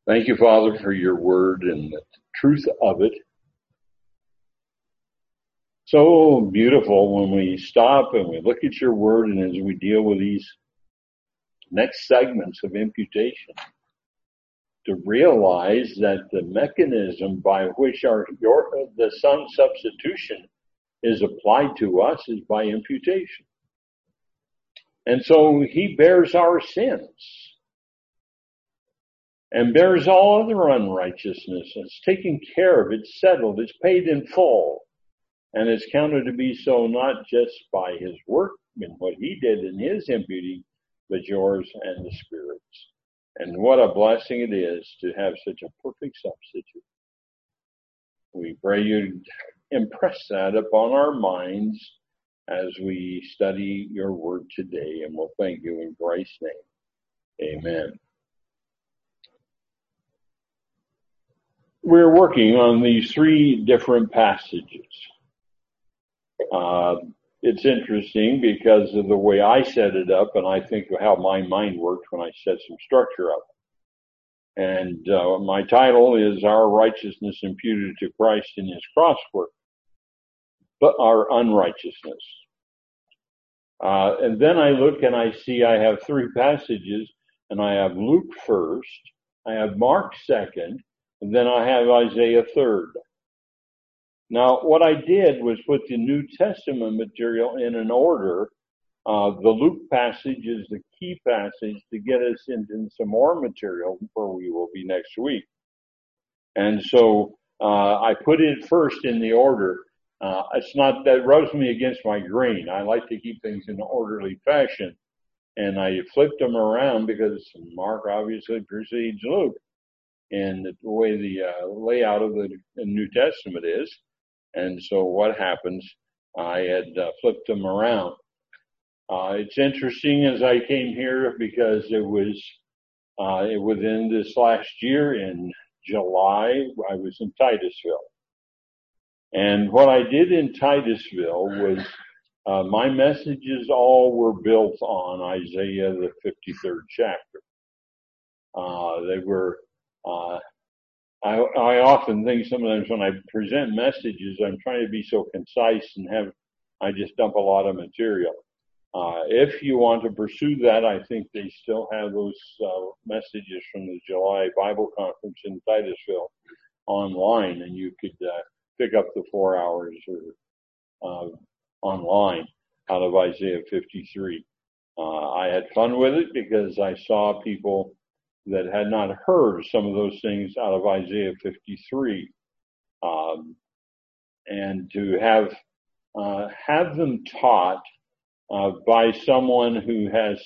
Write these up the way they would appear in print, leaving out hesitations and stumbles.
Thank you, Father, for your word and the truth of it. So beautiful when we stop and we look at your word, and as we deal with these next segments of imputation, to realize that the mechanism by which the Son's substitution is applied to us is by imputation. And so he bears our sins and bears all other unrighteousness. It's taken care of. It's settled. It's paid in full. And it's counted to be so not just by his work and what he did in his imputing, but yours and the Spirit's. And what a blessing it is to have such a perfect substitute. We pray you impress that upon our minds as we study your word today, and we'll thank you in Christ's name. Amen. We're working on these three different passages. It's interesting because of the way I set it up, and I think of how my mind worked when I set some structure up. And my title is Our Righteousness Imputed to Christ in His Cross Work, but our unrighteousness. And then I look and I see I have three passages, and I have Luke first, I have Mark second, and then I have Isaiah third. Now, what I did was put the New Testament material in an order. The Luke passage is the key passage to get us into some more material where we will be next week. And so I put it first in the order. It's not that rubs me against my grain. I like to keep things in an orderly fashion. And I flipped them around because Mark obviously precedes Luke in the way the layout of the New Testament is. And so what happens, I had flipped them around. It's interesting as I came here because it was within this last year in July, I was in Titusville. And what I did in Titusville was my messages all were built on Isaiah, the 53rd chapter. They were I often think sometimes when I present messages, I'm trying to be so concise and I just dump a lot of material. If you want to pursue that, I think they still have those messages from the July Bible Conference in Titusville online, and you could pick up the 4 hours or online out of Isaiah 53. I had fun with it because I saw people that had not heard some of those things out of Isaiah 53, and to have them taught by someone who has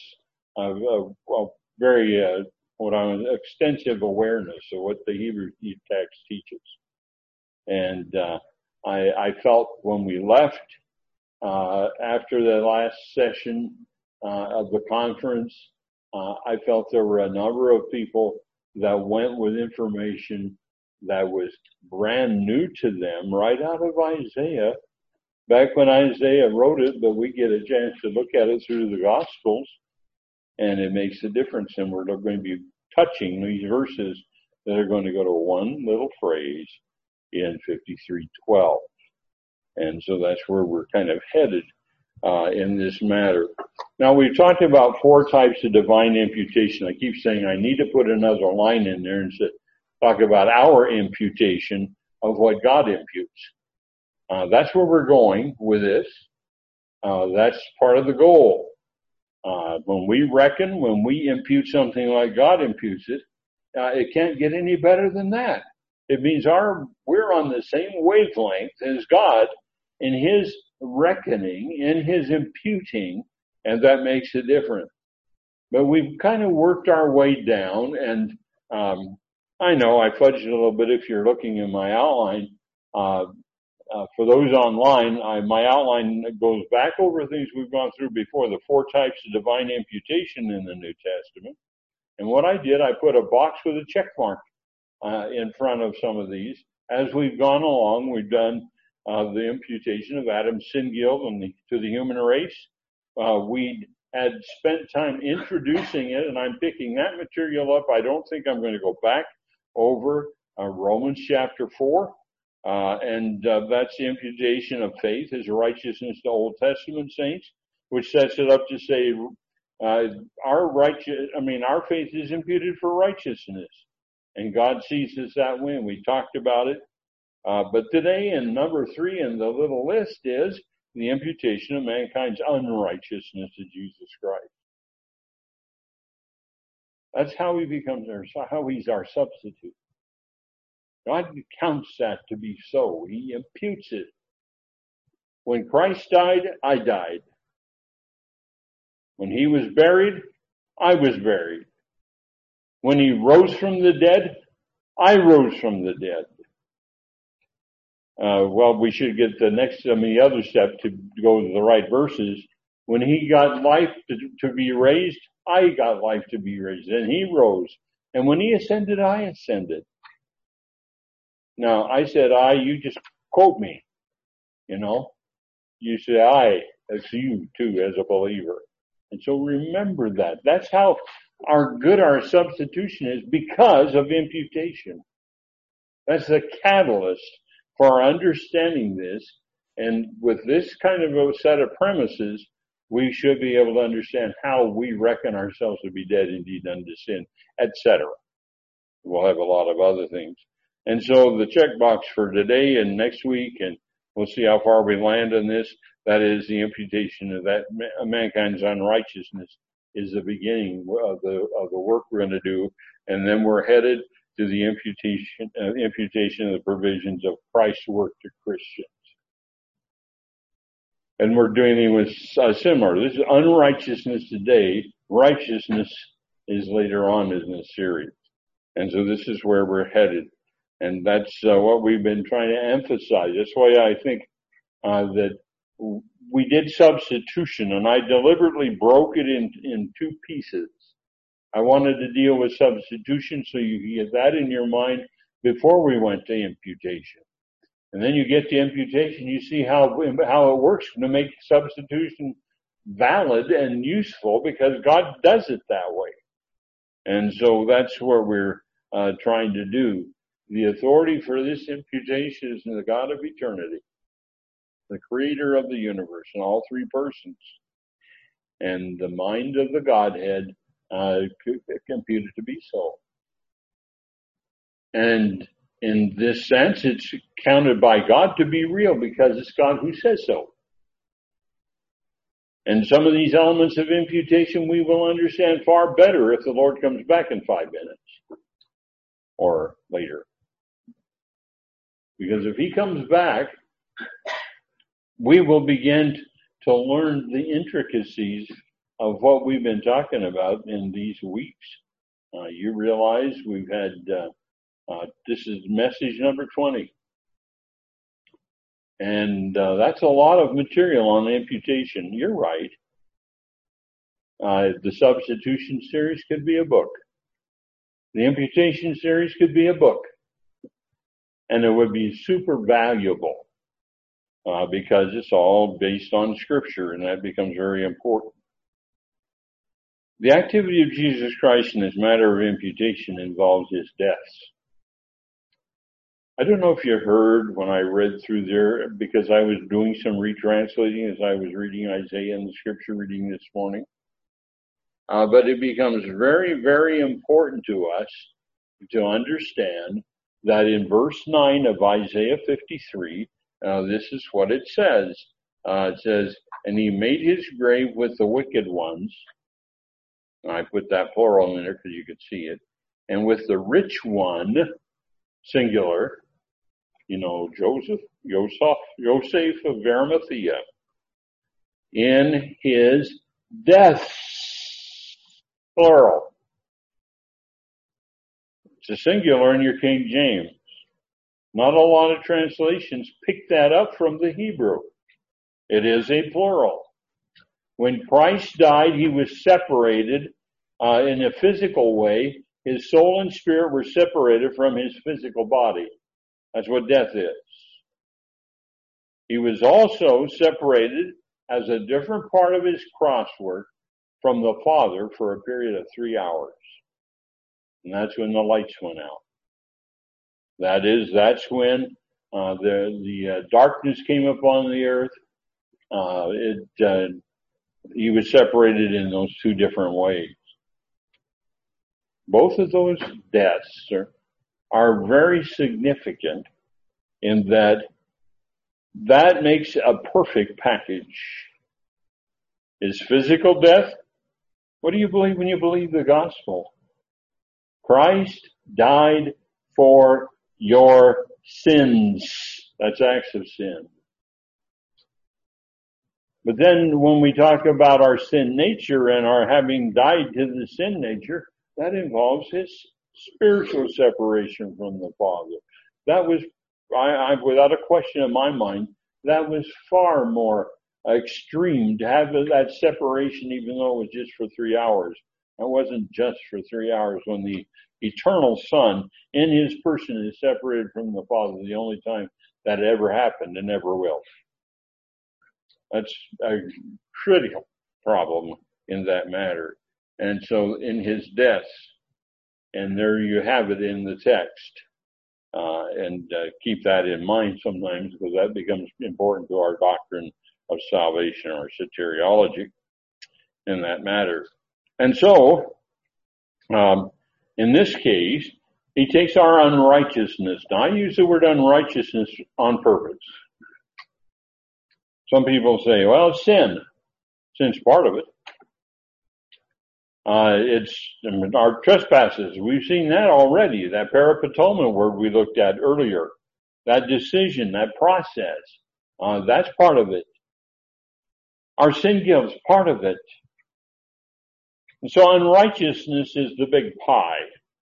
very extensive awareness of what the Hebrew text teaches. And I felt when we left after the last session of the conference, I felt there were a number of people that went with information that was brand new to them right out of Isaiah, back when Isaiah wrote it, but we get a chance to look at it through the Gospels, and it makes a difference. And we're going to be touching these verses that are going to go to one little phrase in 53:12. And so that's where we're kind of headed in this matter. Now, we've talked about four types of divine imputation. I keep saying I need to put another line in there and talk about our imputation of what God imputes. That's where we're going with this. That's part of the goal. When we impute something like God imputes it, it can't get any better than that. It means we're on the same wavelength as God in His reckoning, in His imputing, and that makes it different. But we've kind of worked our way down, and I know I fudged a little bit if you're looking in my outline. For those online, my outline goes back over things we've gone through before, the four types of divine imputation in the New Testament. And what I did, I put a box with a check mark in front of some of these. As we've gone along, we've done the imputation of Adam's sin guilt to the human race. We had spent time introducing it, and I'm picking that material up. I don't think I'm going to go back over Romans chapter 4. That's the imputation of faith as righteousness to Old Testament saints, which sets it up to say, our faith is imputed for righteousness, and God sees us that way. And we talked about it. But today, in number 3 in the little list is the imputation of mankind's unrighteousness to Jesus Christ. That's how he becomes how he's our substitute. God counts that to be so. He imputes it. When Christ died, I died. When he was buried, I was buried. When he rose from the dead, I rose from the dead. We should get the other step to go to the right verses. When he got life to be raised, I got life to be raised. And he rose. And when he ascended, I ascended. Now, I said I, you just quote me. You say I, that's you too, as a believer. And so remember that. That's how our substitution is, because of imputation. That's the catalyst for our understanding this. And with this kind of a set of premises, we should be able to understand how we reckon ourselves to be dead indeed unto sin, etc. We'll have a lot of other things. And so the checkbox for today and next week, and we'll see how far we land on this, that is the imputation of that mankind's unrighteousness is the beginning of the work we're going to do. And then we're headed to the imputation of the provisions of Christ's work to Christians. And we're dealing with similar. This is unrighteousness today. Righteousness is later on in this series. And so this is where we're headed. And that's what we've been trying to emphasize. That's why I think that we did substitution, and I deliberately broke it in 2 pieces. I wanted to deal with substitution so you get that in your mind before we went to imputation. And then you get to imputation, you see how it works to make substitution valid and useful, because God does it that way. And so that's what we're trying to do. The authority for this imputation is in the God of eternity, the creator of the universe in all 3 persons. And the mind of the Godhead computed to be so. And in this sense, it's counted by God to be real, because it's God who says so. And some of these elements of imputation we will understand far better if the Lord comes back in 5 minutes or later. Because if he comes back, we will begin to learn the intricacies of what we've been talking about in these weeks. You realize we've had, this is message number 20. And that's a lot of material on imputation. You're right. The substitution series could be a book. The imputation series could be a book. And it would be super valuable because it's all based on Scripture, and that becomes very important. The activity of Jesus Christ in this matter of imputation involves his deaths. I don't know if you heard when I read through there, because I was doing some retranslating as I was reading Isaiah in the Scripture reading this morning. But it becomes very, very important to us to understand that in verse 9 of Isaiah 53, this is what it says. It says, and he made his grave with the wicked ones. And I put that plural in there because you could see it. And with the rich one, singular, Joseph of Arimathea, in his death, plural. It's a singular in your King James. Not a lot of translations pick that up from the Hebrew. It is a plural. When Christ died, he was separated in a physical way. His soul and spirit were separated from his physical body. That's what death is. He was also separated as a different part of his cross work from the Father for a period of 3 hours. And that's when the lights went out. That's when the darkness came upon the earth. He was separated in those two different ways. Both of those deaths are very significant in that makes a perfect package. Is physical death? What do you believe when you believe the gospel? Christ died for your sins. That's acts of sin. But then when we talk about our sin nature and our having died to the sin nature, that involves his spiritual separation from the Father. That was, without a question in my mind, that was far more extreme to have that separation, even though it was just for 3 hours. It wasn't just for 3 hours when the eternal Son in his person is separated from the Father, the only time that ever happened and never will. That's a critical problem in that matter. And so in his death, and there you have it in the text, and keep that in mind sometimes, because that becomes important to our doctrine of salvation or soteriology in that matter. And so, in this case, he takes our unrighteousness. Now, I use the word unrighteousness on purpose. Some people say, well, it's sin. Sin's part of it. It's our trespasses. We've seen that already. That parapatoma word we looked at earlier. That decision, that process. That's part of it. Our sin guilt's part of it. And so unrighteousness is the big pie.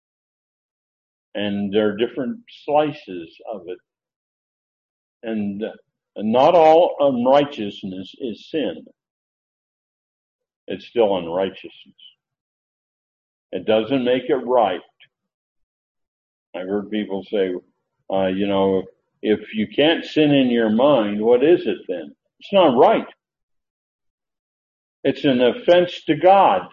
And there are different slices of it. And not all unrighteousness is sin. It's still unrighteousness. It doesn't make it right. I've heard people say, if you can't sin in your mind, what is it then? It's not right. It's an offense to God.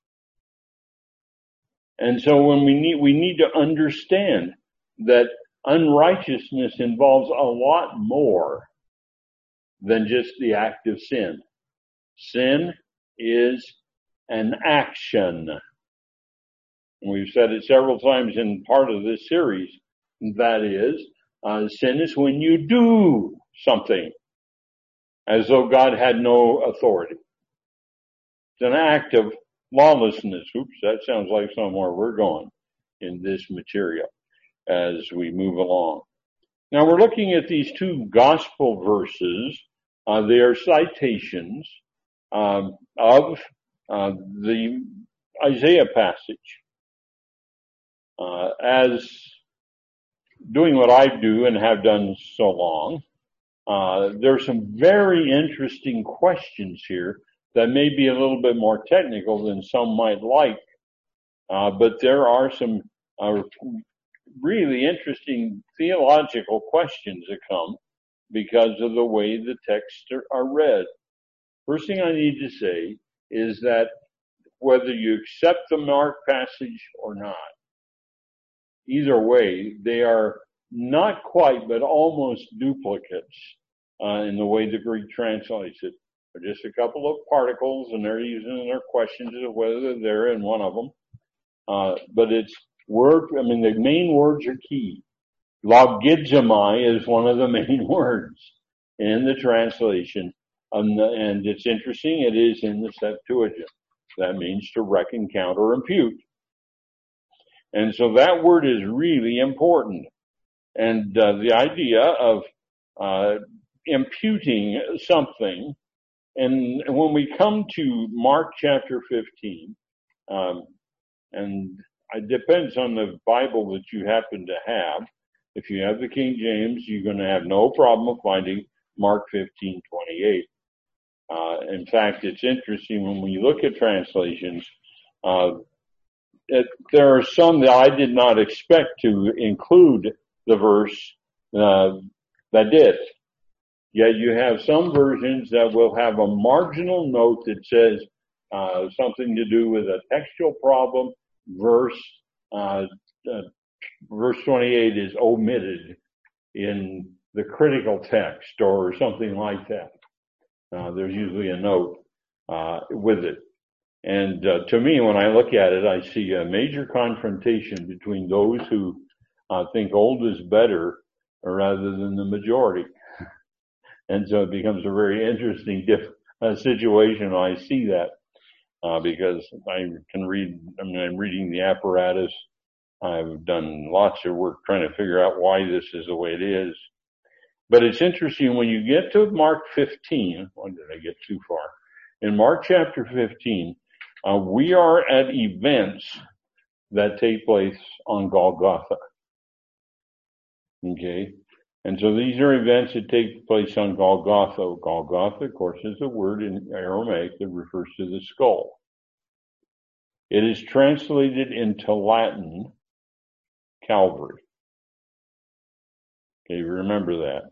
And so when we need to understand that unrighteousness involves a lot more than just the act of sin. Sin is an action. And we've said it several times in part of this series. That is, sin is when you do something as though God had no authority. It's an act of lawlessness. Oops, that sounds like somewhere we're going in this material as we move along. Now we're looking at these two gospel verses. They are citations of the Isaiah passage. As doing what I do and have done so long, there are some very interesting questions here that may be a little bit more technical than some might like, but there are some really interesting theological questions that come because of the way the texts are read. First thing I need to say is that whether you accept the Mark passage or not, either way, they are not quite, but almost duplicates in the way the Greek translates it. They're just a couple of particles, and they're using their questions of whether they're in one of them. But it's the main words are key. Logizomai is one of the main words in the translation. And it's interesting, it is in the Septuagint. That means to reckon, count, or impute. And so that word is really important. And the idea of imputing something, and when we come to Mark chapter 15, and it depends on the Bible that you happen to have. If you have the King James, you're going to have no problem finding Mark 15:28. In fact, it's interesting when we look at translations, there are some that I did not expect to include the verse that did. Yet you have some versions that will have a marginal note that says something to do with a textual problem, verse verse 28 is omitted in the critical text or something like that. There's usually a note with it. And to me, when I look at it, I see a major confrontation between those who think old is better rather than the majority. And so it becomes a very interesting situation when I see that, because I can read, I'm reading the apparatus. I've done lots of work trying to figure out why this is the way it is. But it's interesting when you get to Mark 15, why did I get too far? In Mark chapter 15, we are at events that take place on Golgotha. Okay? And so these are events that take place on Golgotha. Golgotha, of course, is a word in Aramaic that refers to the skull. It is translated into Latin, Calvary. Okay, remember that.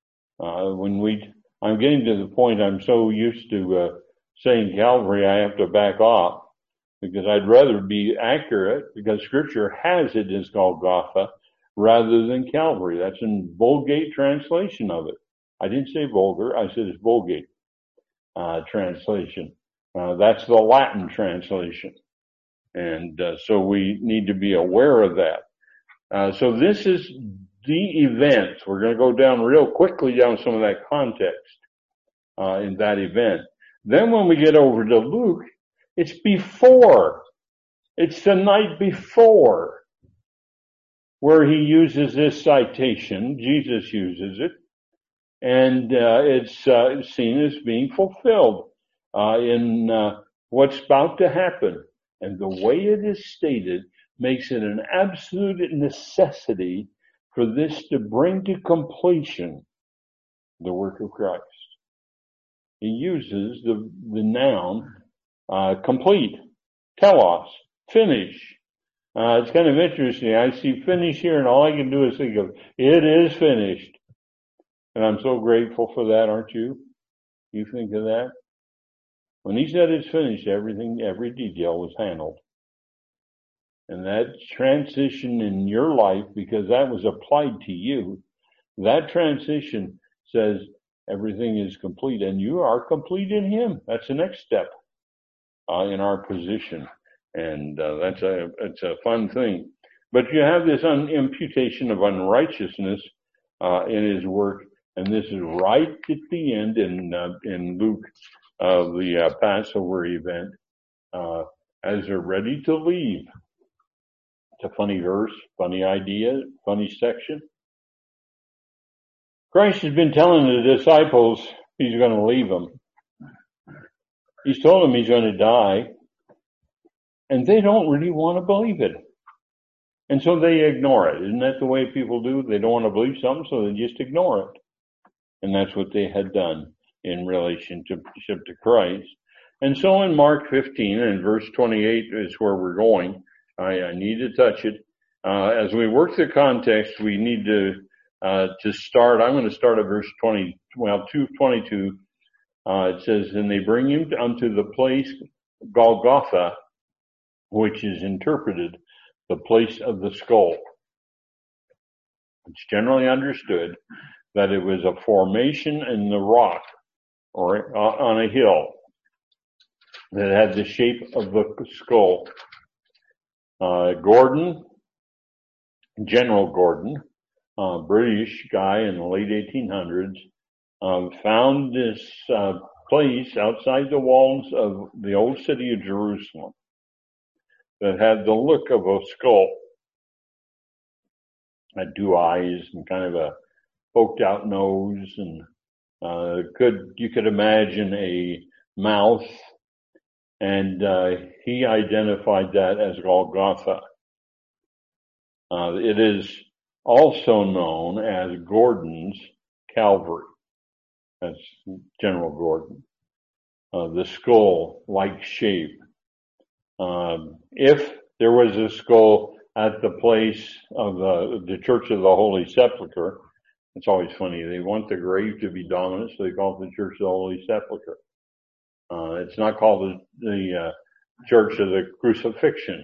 I'm getting to the point I'm so used to saying Calvary, I have to back off because I'd rather be accurate because Scripture has it as Golgotha rather than Calvary. That's in Vulgate translation of it. I didn't say vulgar, I said it's Vulgate translation. That's the Latin translation. And so we need to be aware of that. So this is the event. We're going to go down real quickly down some of that context in that event. Then when we get over to Luke, it's before. It's the night before where he uses this citation. Jesus uses it. And it's seen as being fulfilled in what's about to happen. And the way it is stated makes it an absolute necessity for this to bring to completion the work of Christ. He uses the noun complete, telos, finish. It's kind of interesting. I see finish here and all I can do is think of it is finished. And I'm so grateful for that, aren't you? You think of that? When he said it's finished, everything, every detail was handled. And that transition in your life, because that was applied to you, that transition says everything is complete and you are complete in him. That's the next step in our position. And it's a fun thing. But you have this imputation of unrighteousness in his work. And this is right at the end in Luke, the Passover event, as they're ready to leave. It's a funny verse, funny idea, funny section. Christ has been telling the disciples he's going to leave them. He's told them he's going to die. And they don't really want to believe it. And so they ignore it. Isn't that the way people do? They don't want to believe something, so they just ignore it. And that's what they had done in relationship to Christ. And so in Mark 15 and verse 28 is where we're going. I need to touch it. As we work the context, we need to start. I'm going to start at verse 2:22. It says, and they bring him unto the place Golgotha, which is interpreted the place of the skull. It's generally understood that it was a formation in the rock or on a hill that had the shape of the skull. General Gordon, British guy in the late 1800s, found this place outside the walls of the old city of Jerusalem that had the look of a skull. Had two eyes and kind of a poked out nose, and you could imagine a mouth, and he identified that as Golgotha. It is also known as Gordon's Calvary. That's General Gordon. The skull-like shape. If there was a skull at the place of the Church of the Holy Sepulchre, it's always funny. They want the grave to be dominant, so they call it the Church of the Holy Sepulchre. It's not called the Church of the Crucifixion.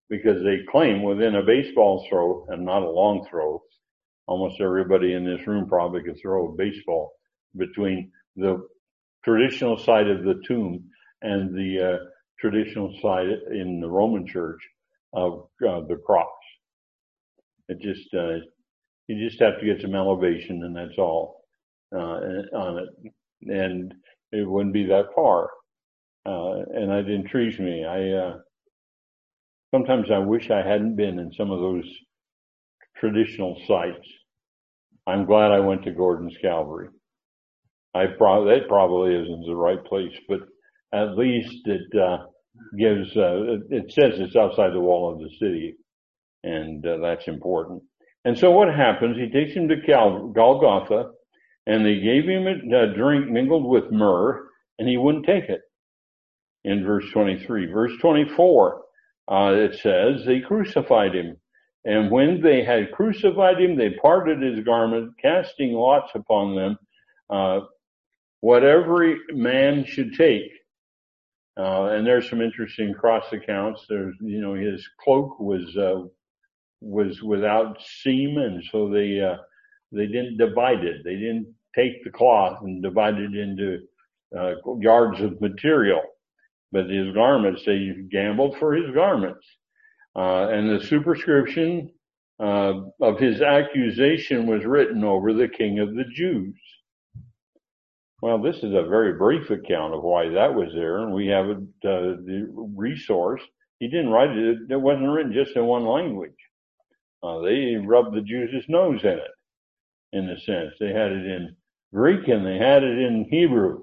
because they claim within a baseball throw, and not a long throw, almost everybody in this room probably could throw a baseball, between the traditional side of the tomb and the traditional side in the Roman Church of the cross. It just you just have to get some elevation, and that's all on it, and it wouldn't be that far. And it intrigues me. Sometimes I wish I hadn't been in some of those traditional sites. I'm glad I went to Gordon's Calvary. That probably isn't the right place, but at least it gives. It says it's outside the wall of the city, and that's important. And so what happens? He takes him to Golgotha, and they gave him a drink mingled with myrrh, and he wouldn't take it. In verse 23, verse 24, it says they crucified him. And when they had crucified him, they parted his garment, casting lots upon them, what every man should take. And there's some interesting cross accounts. There's, his cloak was without seam, and so they didn't divide it. They didn't take the cloth and divide it into yards of material. But his garments, they gambled for his garments. And the superscription of his accusation was written over the King of the Jews. Well, this is a very brief account of why that was there, and we have the resource. He didn't write it. It wasn't written just in one language. They rubbed the Jews' nose in it, in a sense. They had it in Greek and they had it in Hebrew.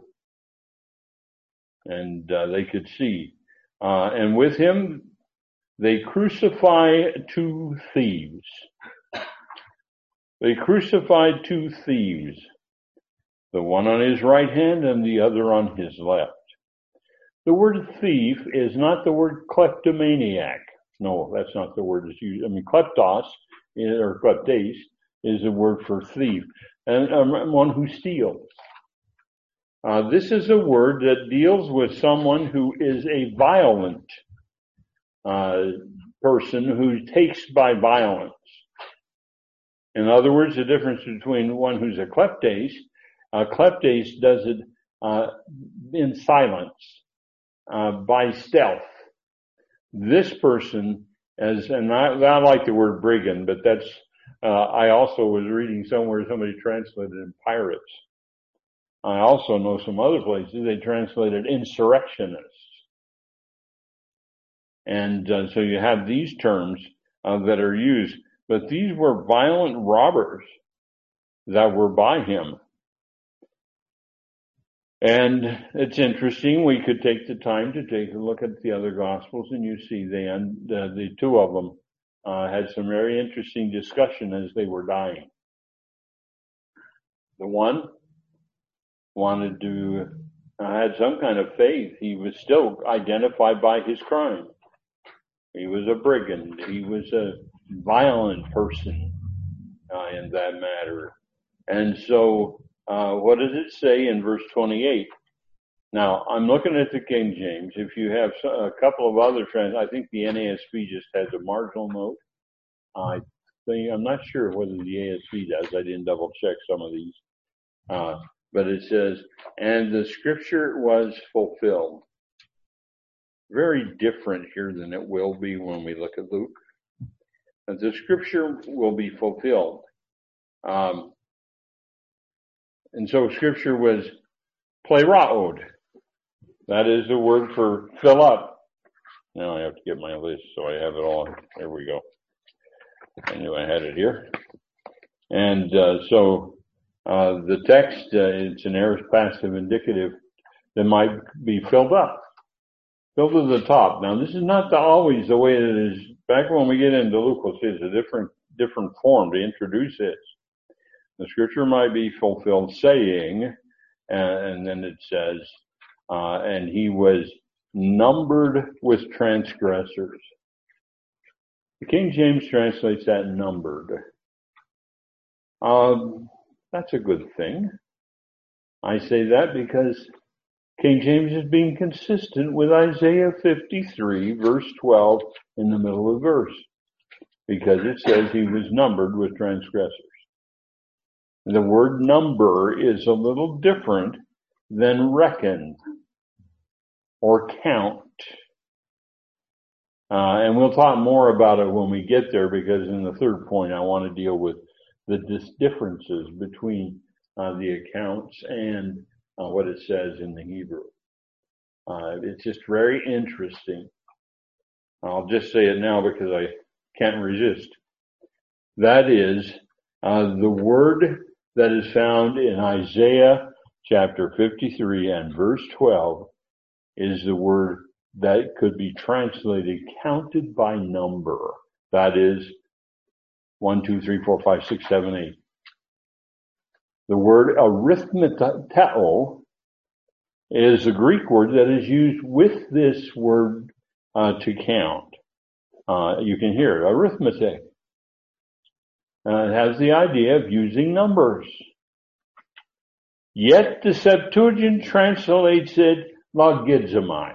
And they could see. And with him, they crucify two thieves. They crucified two thieves, the one on his right hand and the other on his left. The word thief is not the word kleptomaniac. No, that's not the word that's used. I mean, kleptos, or kleptes, is a word for thief, and one who steals. This is a word that deals with someone who is a violent person who takes by violence. In other words, the difference between one who's a kleptes does it in silence, by stealth. This person, and I like the word brigand, but that's, I also was reading somewhere somebody translated in pirates. I also know some other places they translated insurrectionists. And so you have these terms that are used, but these were violent robbers that were by him. And it's interesting, we could take the time to take a look at the other Gospels, and you see the two of them had some very interesting discussion as they were dying. The one wanted to had some kind of faith. He was still identified by his crime. He was a brigand. He was a violent person in that matter. And so what does it say in verse 28? Now, I'm looking at the King James. If you have a couple of other I think the NASB just has a marginal note. I'm not sure whether the ASB does. I didn't double check some of these. But it says, and the scripture was fulfilled. Very different here than it will be when we look at Luke. And the scripture will be fulfilled. And so scripture was pleraod. That is the word for fill up. Now I have to get my list so I have it all. There we go. I knew I had it here. And the text, it's an aorist passive indicative that might be filled up, filled to the top. Now, this is not always the way it is. Back when we get into Luke, we'll see it's a different form to introduce this. The scripture might be fulfilled, saying, and then it says, and he was numbered with transgressors. The King James translates that numbered. That's a good thing. I say that because King James is being consistent with Isaiah 53, verse 12, in the middle of the verse, because it says he was numbered with transgressors. The word number is a little different than reckon or count. And we'll talk more about it when we get there, because in the third point, I want to deal with the differences between the accounts and what it says in the Hebrew. It's just very interesting. I'll just say it now because I can't resist. That is, the word that is found in Isaiah chapter 53 and verse 12 is the word that could be translated counted by number. That is 1, 2, 3, 4, 5, 6, 7, 8. The word arithmeteo is a Greek word that is used with this word to count. You can hear it, arithmetic. It has the idea of using numbers. Yet the Septuagint translates it logizomai.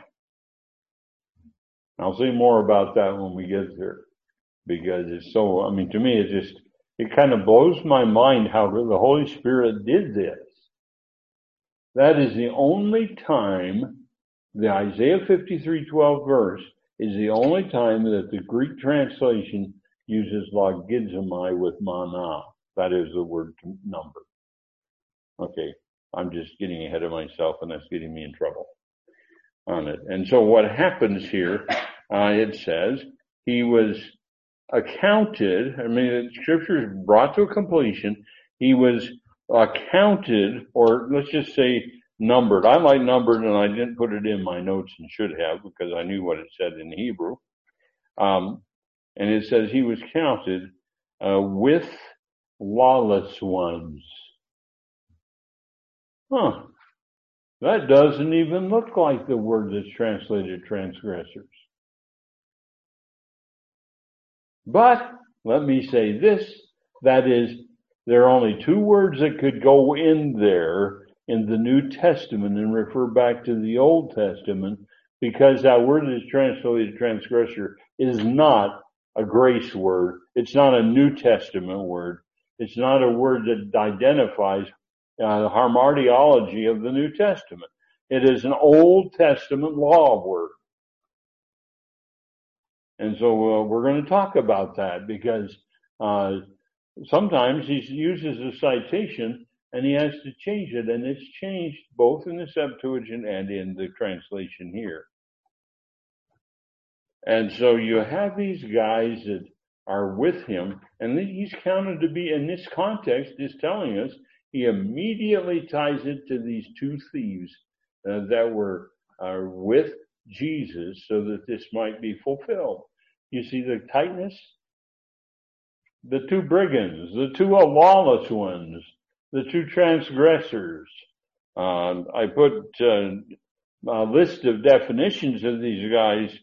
I'll say more about that when we get there, because it's so, to me, it kind of blows my mind how the Holy Spirit did this. That is the only time the Isaiah 53:12 verse is the only time that the Greek translation uses logizomai with mana. That is the word number. Okay, I'm just getting ahead of myself, and that's getting me in trouble on it. And so what happens here, it says, he was accounted, the scripture is brought to a completion. He was counted, or let's just say numbered. I like numbered, and I didn't put it in my notes and should have, because I knew what it said in Hebrew. And it says he was counted with lawless ones. That doesn't even look like the word that's translated transgressors. But let me say this, that is, there are only two words that could go in there in the New Testament and refer back to the Old Testament, because that word that is translated transgressor is not a grace word. It's not a New Testament word. It's not a word that identifies the hamartiology of the New Testament. It is an Old Testament law word. And so we're going to talk about that, because sometimes he uses a citation and he has to change it, and it's changed both in the Septuagint and in the translation here. And so you have these guys that are with him, and he's counted to be, in this context, is telling us, he immediately ties it to these two thieves that were with Jesus, so that this might be fulfilled. You see the tightness? The two brigands, the two lawless ones, the two transgressors. I put a list of definitions of these guys.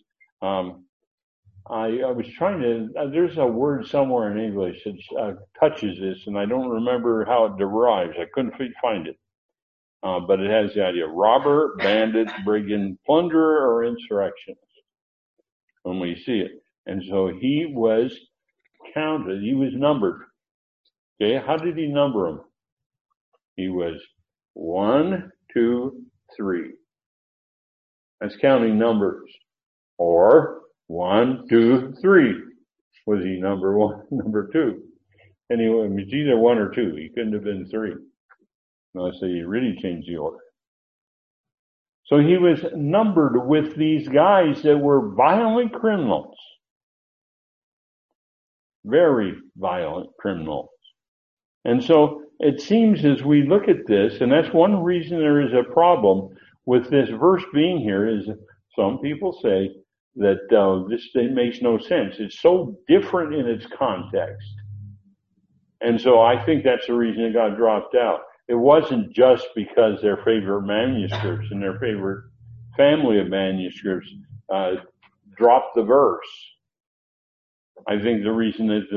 I was trying to, there's a word somewhere in English that touches this, and I don't remember how it derives. I couldn't find it. But it has the idea: robber, bandit, brigand, plunderer, or insurrectionist, when we see it. And so he was counted, he was numbered. Okay, how did he number them? He was 1, 2, 3. That's counting numbers. Or 1, 2, 3. Was he number 1, number 2? Anyway, it was either 1 or 2. He couldn't have been 3. Unless they really changed the order. So he was numbered with these guys that were violent criminals. Very violent criminals. And so it seems as we look at this, and that's one reason there is a problem with this verse being here, is some people say that this thing makes no sense. It's so different in its context. And so I think that's the reason it got dropped out. It wasn't just because their favorite manuscripts and their favorite family of manuscripts dropped the verse. I think the reason is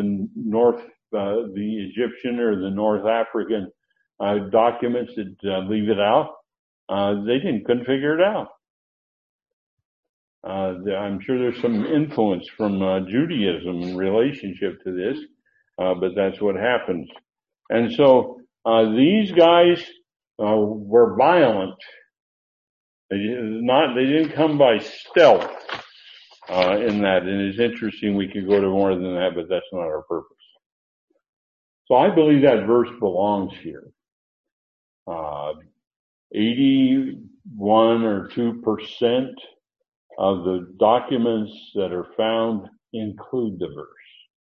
the Egyptian or the North African documents that leave it out. they couldn't figure it out. I'm sure there's some influence from Judaism in relationship to this, but that's what happens. And so these guys were violent. They didn't come by stealth in that. And it's interesting, we could go to more than that, but that's not our purpose. So I believe that verse belongs here. 81 or 2% of the documents that are found include the verse.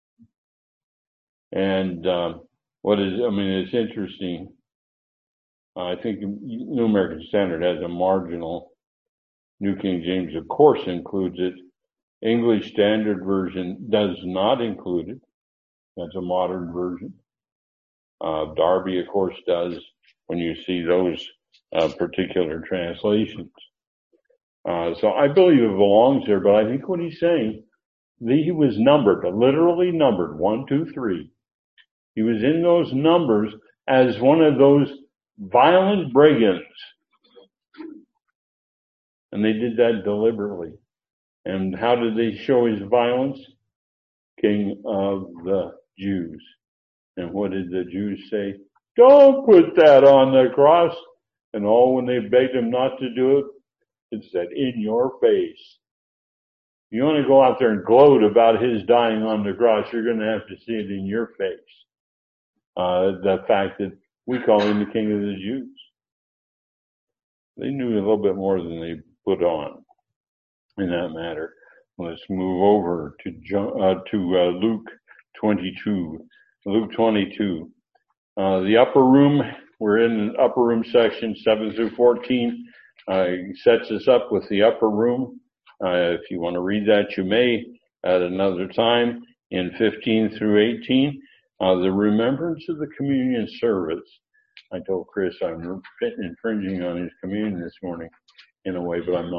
And it's interesting. I think New American Standard has a marginal. New King James, of course, includes it. English Standard Version does not include it. That's a modern version. Darby, of course, does when you see those particular translations. So I believe it belongs there, but I think what he's saying, he was numbered, literally numbered, 1, 2, 3. He was in those numbers as one of those violent brigands. And they did that deliberately. And how did they show his violence? King of the Jews. And what did the Jews say? Don't put that on the cross. And when they begged him not to do it, it said, in your face. You want to go out there and gloat about his dying on the cross, you're going to have to see it in your face. The fact that we call him the King of the Jews. They knew a little bit more than they put on in that matter. Let's move over to Luke 22. Luke 22. The upper room, we're in the upper room section, 7 through 14. Sets us up with the upper room. If you want to read that, you may at another time. In 15 through 18, the remembrance of the communion service. I told Chris I'm infringing on his communion this morning in a way, but I'm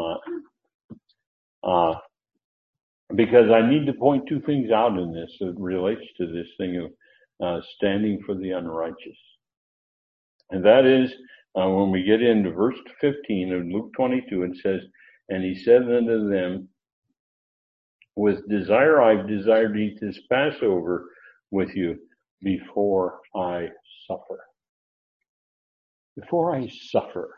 not. Because I need to point two things out in this that relates to this thing of standing for the unrighteous. And that is, when we get into verse 15 of Luke 22, it says, and he said unto them, with desire I've desired to eat this Passover with you before I suffer. Before I suffer.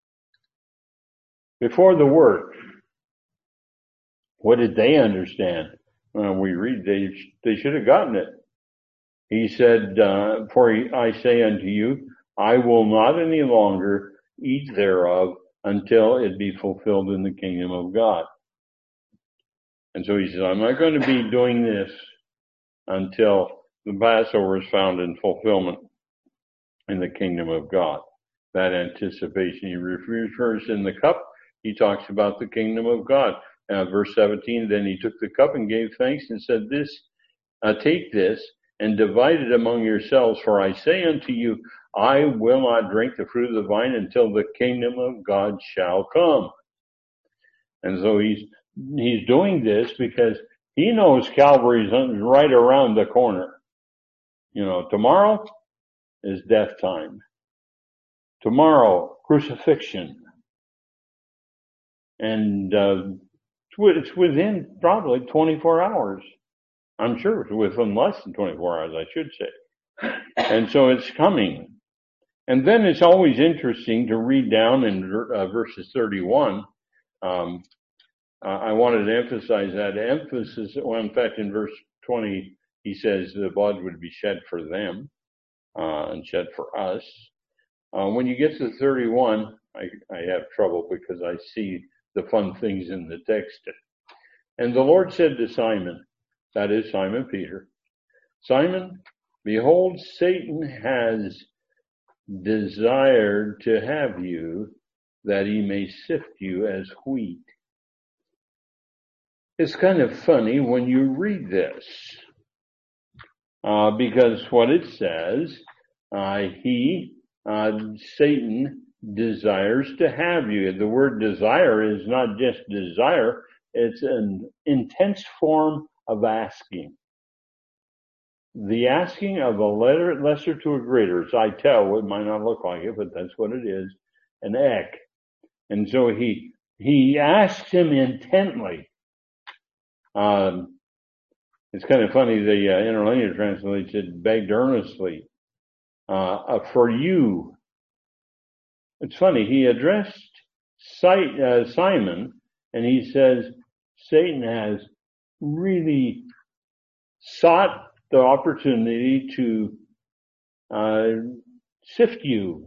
Before the word. What did they understand? We read they should have gotten it. He said, for I say unto you, I will not any longer eat thereof until it be fulfilled in the kingdom of God. And so he says, I'm not going to be doing this until the Passover is found in fulfillment in the kingdom of God. That anticipation. He refers in the cup. He talks about the kingdom of God. Verse 17, then he took the cup and gave thanks and said, take this and divide it among yourselves. For I say unto you, I will not drink the fruit of the vine until the kingdom of God shall come. And so he's doing this because he knows Calvary is right around the corner. Tomorrow is death time. Tomorrow, crucifixion. And it's within probably 24 hours. I'm sure it's within less than 24 hours, I should say. And so it's coming. And then it's always interesting to read down in verses 31. I wanted to emphasize that emphasis. Well, in fact, in verse 20, he says the blood would be shed for them and shed for us. When you get to 31, I have trouble because I see the fun things in the text. And the Lord said to Simon, that is Simon Peter, Simon, behold, Satan has desired to have you that he may sift you as wheat. It's kind of funny when you read this, because what it says, Satan desires to have you. The word desire is not just desire, it's an intense form of asking. The asking of a lesser to a greater. It's I tell, it might not look like it, but that's what it is. An ek. And so he asks him intently. It's kind of funny, the interlinear translation said, begged earnestly, for you. It's funny, he addressed Simon, and he says, Satan has really sought the opportunity to sift you.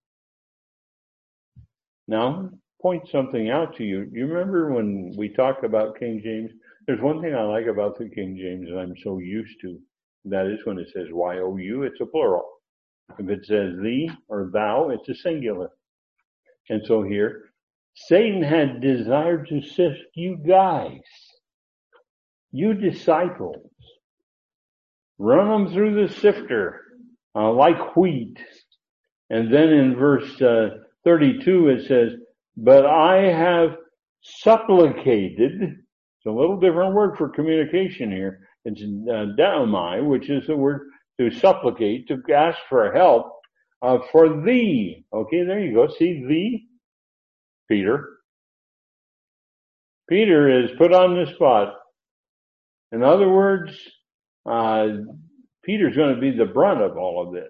Now, point something out to you. You remember when we talked about King James? There's one thing I like about the King James that I'm so used to. That is when it says Y-O-U, it's a plural. If it says thee or thou, it's a singular. And so here, Satan had desired to sift you guys, you disciples, run them through the sifter like wheat. And then in verse 32 it says, but I have supplicated. It's a little different word for communication here. It's daomai, which is the word to supplicate, to ask for help for thee. Okay, there you go. See, thee, Peter. Peter is put on the spot. In other words, Peter's going to be the brunt of all of this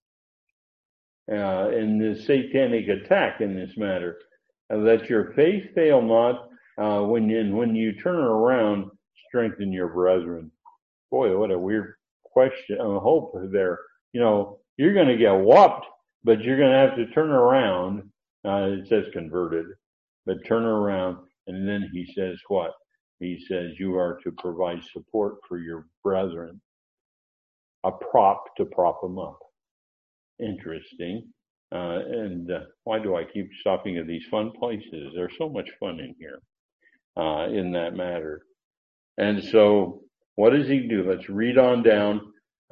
in this satanic attack in this matter. Let your faith fail not. When you turn around, strengthen your brethren. Boy, what a weird question. Hope there. You know, you're going to get whopped, but you're going to have to turn around. It says converted, but turn around. And then he says what? He says you are to provide support for your brethren. A prop to prop them up. Interesting. And why do I keep stopping at these fun places? There's so much fun in here, in that matter. And so what does he do? Let's read on down.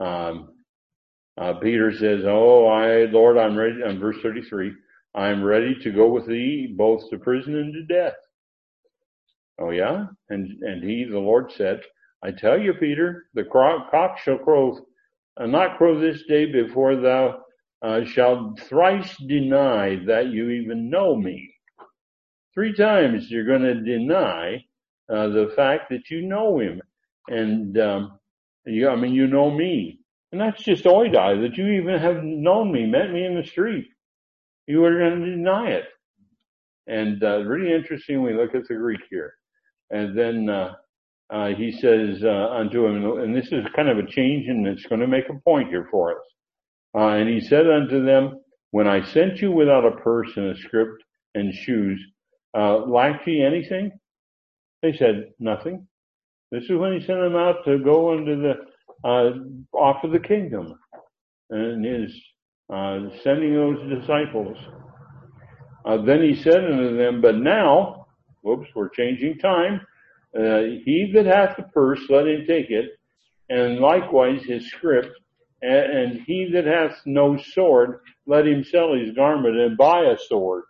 Peter says, Lord, I'm ready. On verse 33, I'm ready to go with thee both to prison and to death. Oh yeah? And he, the Lord said, I tell you, Peter, the cock shall not crow this day before thou shalt thrice deny that you even know me. 3 times you're going to deny the fact that you know him. And you know me. And that's just oidai, that you even have known me, met me in the street. You are going to deny it. And really interesting when we look at the Greek here. And then he says unto him, and this is kind of a change, and it's going to make a point here for us. And he said unto them, when I sent you without a purse and a scrip and shoes, lacked ye anything? They said, nothing. This is when he sent them out to go into the off of the kingdom, and is sending those disciples. Then he said unto them, but now, we're changing time. He that hath the purse, let him take it, and likewise his scrip. And he that hath no sword, let him sell his garment and buy a sword.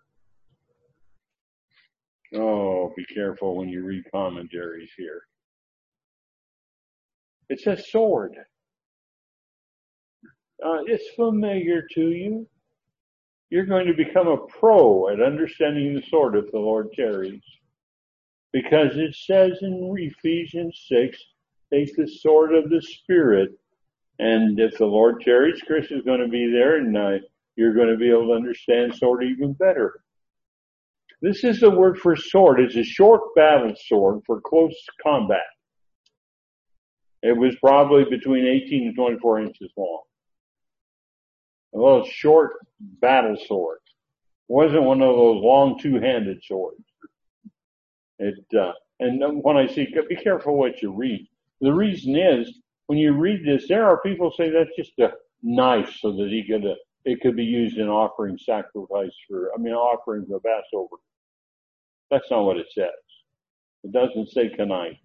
Oh, be careful when you read commentaries here. It says sword. It's familiar to you. You're going to become a pro at understanding the sword if the Lord tarries. Because it says in Ephesians 6, take the sword of the Spirit. And if the Lord tarries, Chris is going to be there, and you're going to be able to understand sword even better. This is the word for sword. It's a short battle sword for close combat. It was probably between 18 and 24 inches long. A little short battle sword. It wasn't one of those long two-handed swords. And when I say, be careful what you read. The reason is, when you read this, there are people say that's just a knife so that it could be used in offering offering the Passover. That's not what it says. It doesn't say knife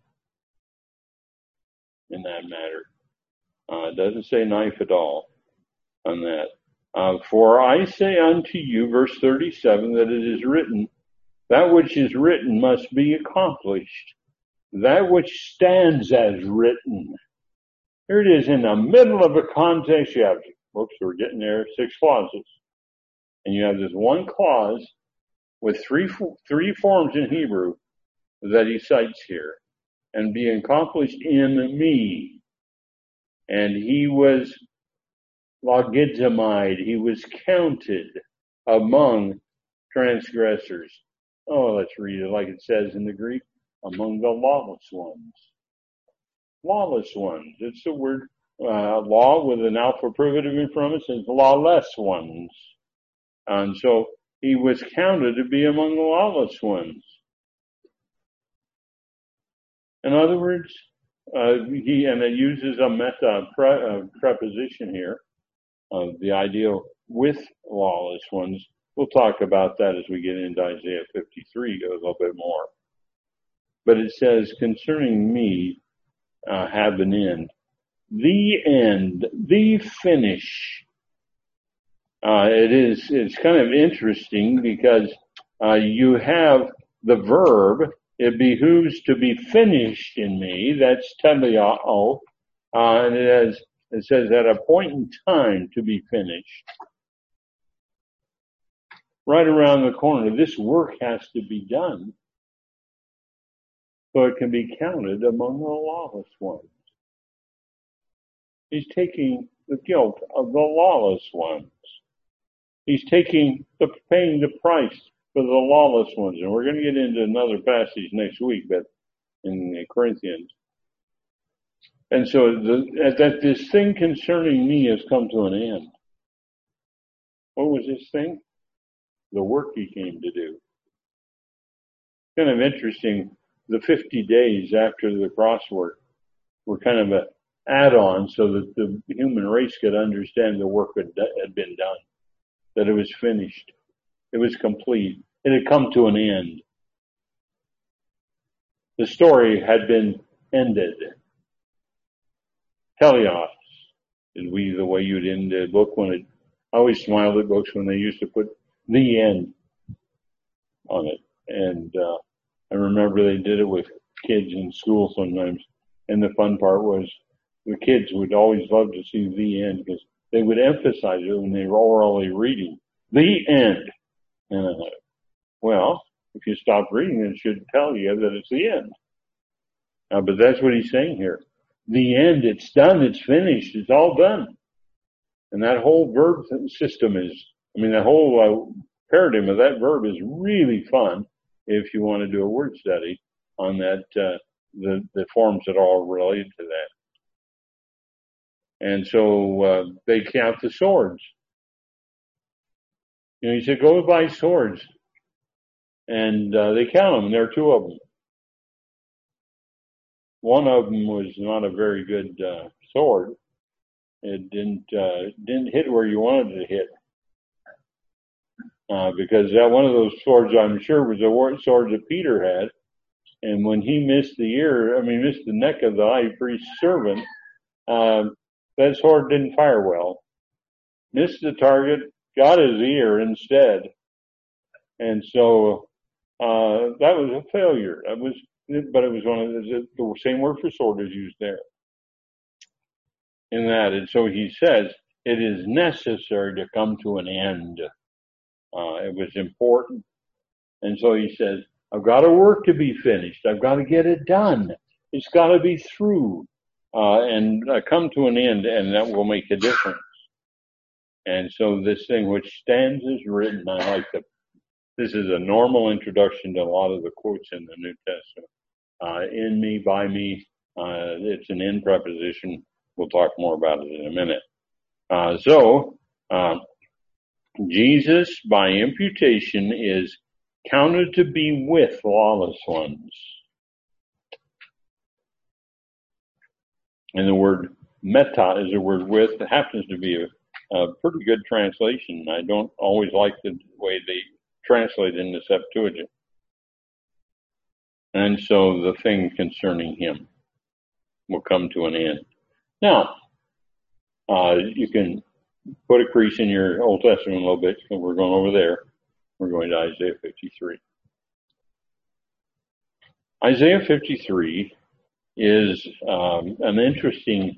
in that matter. It doesn't say knife at all on that. For I say unto you, verse 37, that it is written, that which is written must be accomplished. That which stands as written. Here it is in the middle of a context. You have, we're getting there, 6 clauses. And you have this one clause with three forms in Hebrew that he cites here, and be accomplished in me. And he was logizomai, he was counted among transgressors. Oh, let's read it like it says in the Greek, among the lawless ones. Lawless ones. It's the word law with an alpha privative in front of it, says lawless ones. And so he was counted to be among the lawless ones. In other words, and it uses a meta preposition here, the idea with lawless ones. We'll talk about that as we get into Isaiah 53 a little bit more. But it says, concerning me, have an end. The end, the finish. It's kind of interesting because you have the verb, it behooves to be finished in me. That's teleao. And it says at a point in time to be finished. Right around the corner, this work has to be done so it can be counted among the lawless ones. He's taking the guilt of the lawless ones. He's paying the price for the lawless ones. And we're going to get into another passage next week, but in the Corinthians. And so that this thing concerning me has come to an end. What was this thing? The work he came to do. Kind of interesting. The 50 days after the cross work were kind of an add-on so that the human race could understand the work had been done, that it was finished, it was complete, it had come to an end. The story had been ended. Teleos is the way you'd end a book I always smiled at books when they used to put the end on it. And I remember they did it with kids in school sometimes. And the fun part was the kids would always love to see the end because they would emphasize it when they were orally reading. The end. And I thought, well, if you stop reading, it should tell you that it's the end. But that's what he's saying here. The end, it's done, it's finished, it's all done. And that whole verb system that whole paradigm of that verb is really fun if you want to do a word study on that, the forms that are all related to that. And so they count the swords. He said, go buy swords. And they count them, and there are two of them. One of them was not a very good sword. It didn't hit where you wanted it to hit. Because that one of those swords, I'm sure, was the sword that Peter had. And when he missed the neck of the high priest's servant, that sword didn't fire well. Missed the target, got his ear instead. And so, that was a failure. But it was the same word for sword is used there. In that, and so he says, it is necessary to come to an end. It was important. And so he says, I've got a work to be finished. I've got to get it done. It's got to be through, and come to an end, and that will make a difference. And so this thing which stands is written. I like this is a normal introduction to a lot of the quotes in the New Testament. In me, by me, it's an in preposition. We'll talk more about it in a minute. Jesus, by imputation, is counted to be with lawless ones. And the word meta is a word with. It happens to be a pretty good translation. I don't always like the way they translate in the Septuagint. And so the thing concerning him will come to an end. Now, you can put a crease in your Old Testament a little bit, because we're going over there. We're going to Isaiah 53. Isaiah 53 is an interesting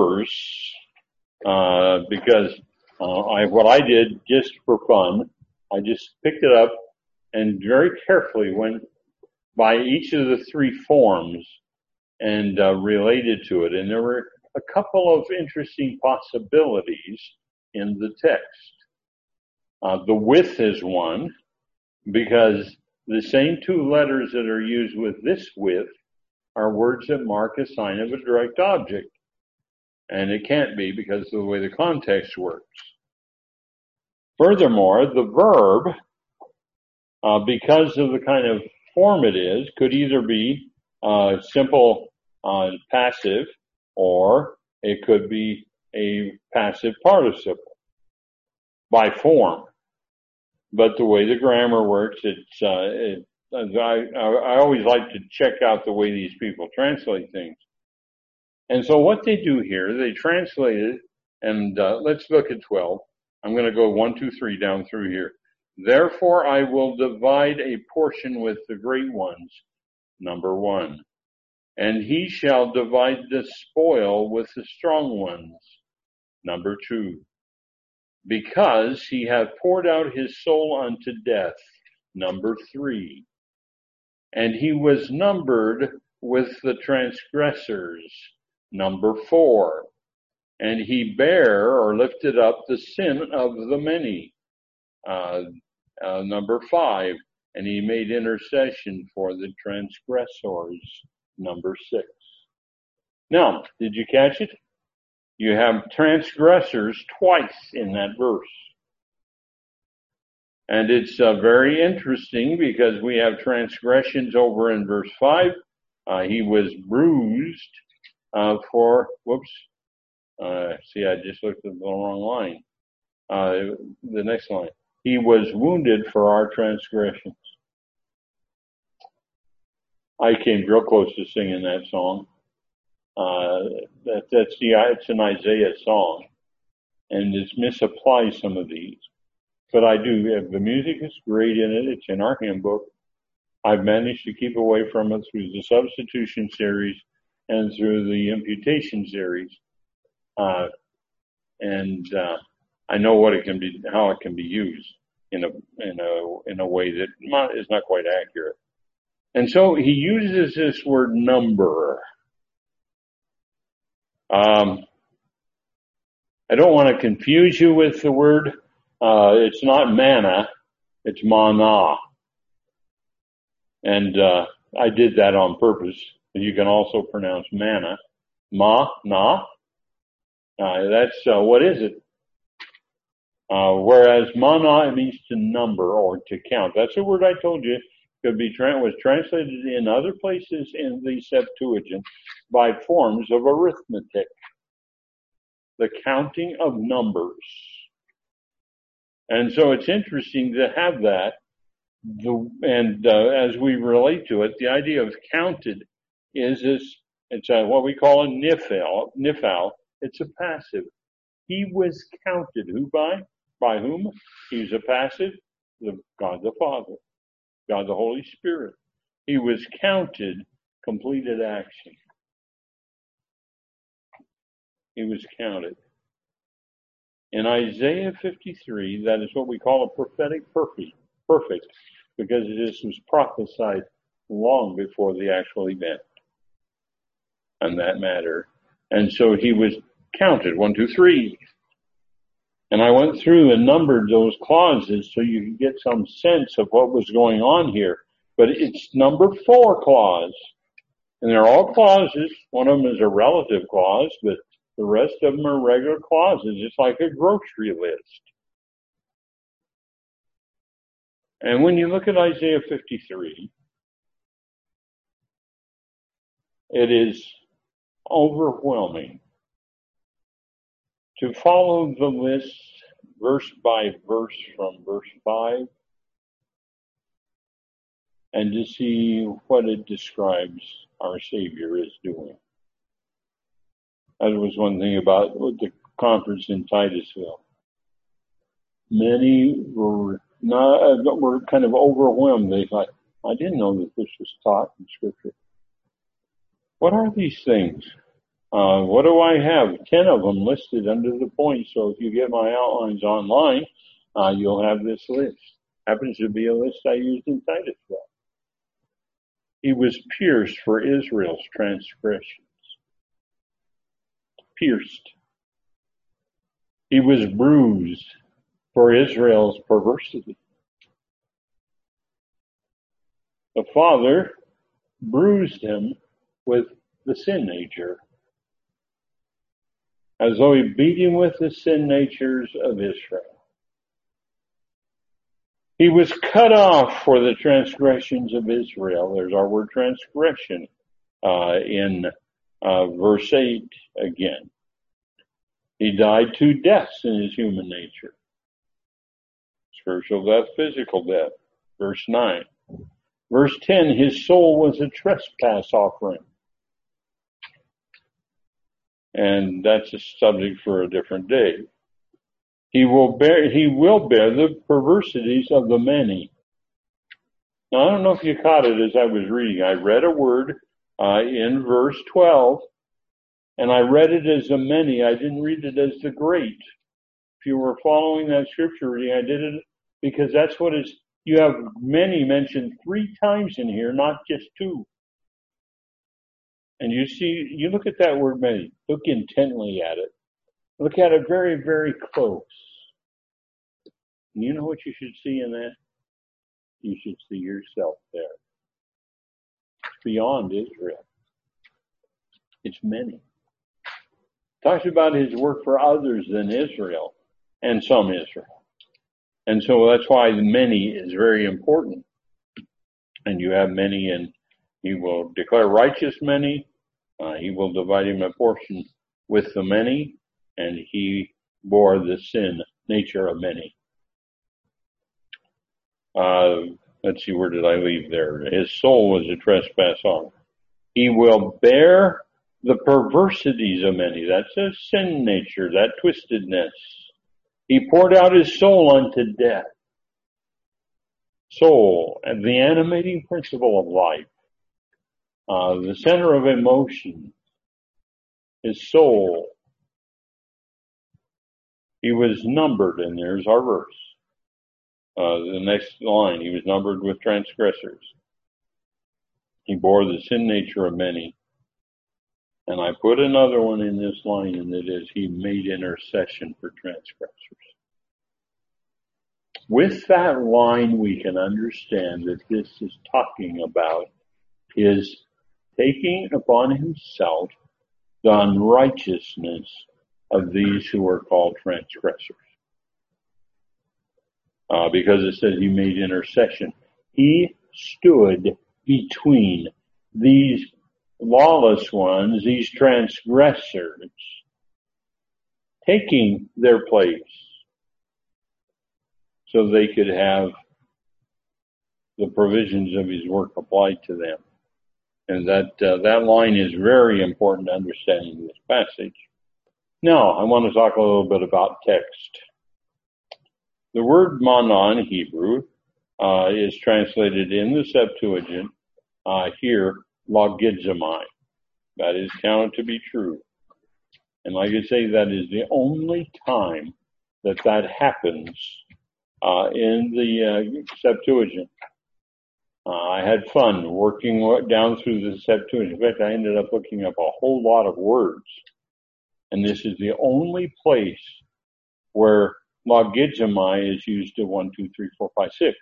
verse because what I did just for fun, I just picked it up and very carefully went by each of the three forms and related to it. And there were a couple of interesting possibilities in the text. The with is one, because the same two letters that are used with this with are words that mark a sign of a direct object. And it can't be because of the way the context works. Furthermore, the verb, because of the kind of form it is, could either be simple passive, or it could be a passive participle by form. But the way the grammar works, I always like to check out the way these people translate things. And so what they do here, they translate it, and let's look at 12. I'm going to go 1, 2, 3 down through here. Therefore I will divide a portion with the great ones, number 1. And he shall divide the spoil with the strong ones, number 2. Because he hath poured out his soul unto death, number 3. And he was numbered with the transgressors, number 4. And he bare or lifted up the sin of the many, number 5. And he made intercession for the transgressors, number 6. Now, did you catch it? You have transgressors twice in that verse. And it's very interesting because we have transgressions over in verse 5. He was bruised see, I just looked at the wrong line. The next line. He was wounded for our transgressions. I came real close to singing that song. It's an Isaiah song, and it's misapplied some of these. But I do. The music is great in it. It's in our hymn book. I've managed to keep away from it through the substitution series and through the imputation series. I know what it can be, how it can be used in a way that is not quite accurate. And so he uses this word number. I don't want to confuse you with the word. It's not manna, it's mana. And I did that on purpose. You can also pronounce manna. Ma-na. That's what is it? Whereas mana, it means to number or to count. That's the word I told you was translated in other places in the Septuagint by forms of arithmetic. The counting of numbers. And so it's interesting to have that. As we relate to it, the idea of counted it's what we call a nifal. It's a passive. He was counted. Who by? By whom? He's a passive. God the Father. God the Holy Spirit. He was counted completed action. He was counted. In Isaiah 53, that is what we call a prophetic perfect, because this was prophesied long before the actual event on that matter. And so he was counted, 1, 2, 3. And I went through and numbered those clauses so you could get some sense of what was going on here. But it's number 4 clause. And they're all clauses. One of them is a relative clause, but the rest of them are regular clauses. It's like a grocery list. And when you look at Isaiah 53, it is overwhelming to follow the list verse by verse from verse 5 and to see what it describes our Savior is doing. That was one thing about the conference in Titusville. Many were kind of overwhelmed. They thought, I didn't know that this was taught in Scripture. What are these things? What do I have? 10 of them listed under the points. So if you get my outlines online, you'll have this list. Happens to be a list I used in Titus 12. He was pierced for Israel's transgressions. Pierced. He was bruised for Israel's perversity. The Father bruised him with the sin nature, as though he beat him with the sin natures of Israel. He was cut off for the transgressions of Israel. There's our word transgression in verse 8 again. He died 2 deaths in his human nature. Spiritual death, physical death. Verse 9. Verse 10, his soul was a trespass offering. And that's a subject for a different day. He will bear the perversities of the many. Now, I don't know if you caught it as I was reading. I read a word in verse 12, and I read it as the many. I didn't read it as the great. If you were following that scripture reading, I did it because that's what is. You have many mentioned 3 times in here, not just 2. And you look at that word many. Look intently at it. Look at it very, very close. And you know what you should see in that? You should see yourself there. It's beyond Israel. It's many. Talks about his work for others than Israel and some Israel. And so that's why the many is very important. And you have many, and he will declare righteous many. He will divide him a portion with the many, and he bore the sin nature of many. Let's see, where did I leave there? His soul was a trespass on. He will bear the perversities of many. That's a sin nature, that twistedness. He poured out his soul unto death. Soul, the animating principle of life, the center of emotion, his soul. He was numbered, and there's our verse. The next line, he was numbered with transgressors. He bore the sin nature of many. And I put another one in this line, and it is, he made intercession for transgressors. With that line, we can understand that this is talking about his taking upon himself the unrighteousness of these who are called transgressors. Because it says he made intercession. He stood between these lawless ones, these transgressors, taking their place so they could have the provisions of his work applied to them. And that line is very important to understanding this passage. Now, I want to talk a little bit about text. The word mana in Hebrew is translated in the Septuagint here, logizomai. That is counted to be true. And like I say, that is the only time that happens in the Septuagint. I had fun working down through the Septuagint. In fact, I ended up looking up a whole lot of words. And this is the only place where logizomai is used to 1, 2, 3, 4, 5, 6.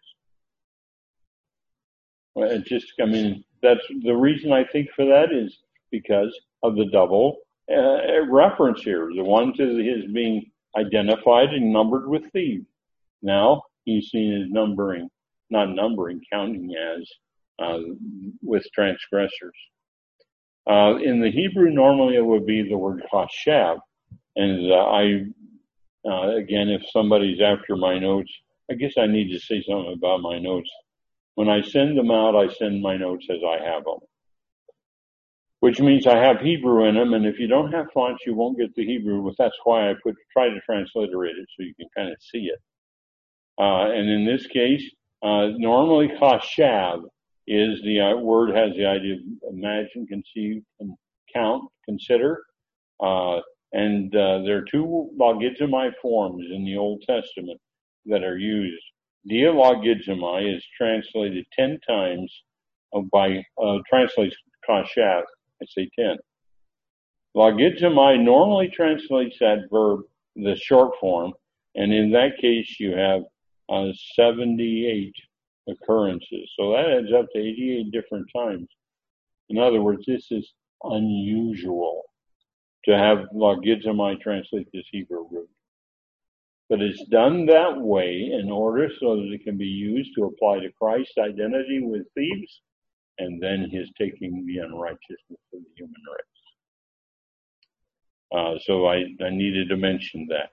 Well, that's the reason I think for that is because of the double reference here. The one to his being identified and numbered with thieves. Now he's seen as counting as with transgressors. In the Hebrew, normally it would be the word chashav. And again, if somebody's after my notes, I guess I need to say something about my notes. When I send them out, I send my notes as I have them, which means I have Hebrew in them. And if you don't have fonts, you won't get the Hebrew. But that's why I try to transliterate it so you can kind of see it. And in this case, normally chashav is the word has the idea of imagine, conceive, and count, consider. And there are 2 logizomai forms in the Old Testament that are used. Dialogizomai is translated 10 times translates kashav. I say 10. Logizomai normally translates that verb, the short form, and in that case you have 78 occurrences. So that adds up to 88 different times. In other words, this is unusual to have logizomai translate this Hebrew root. But it's done that way in order so that it can be used to apply to Christ's identity with thieves and then his taking the unrighteousness of the human race. So I needed to mention that.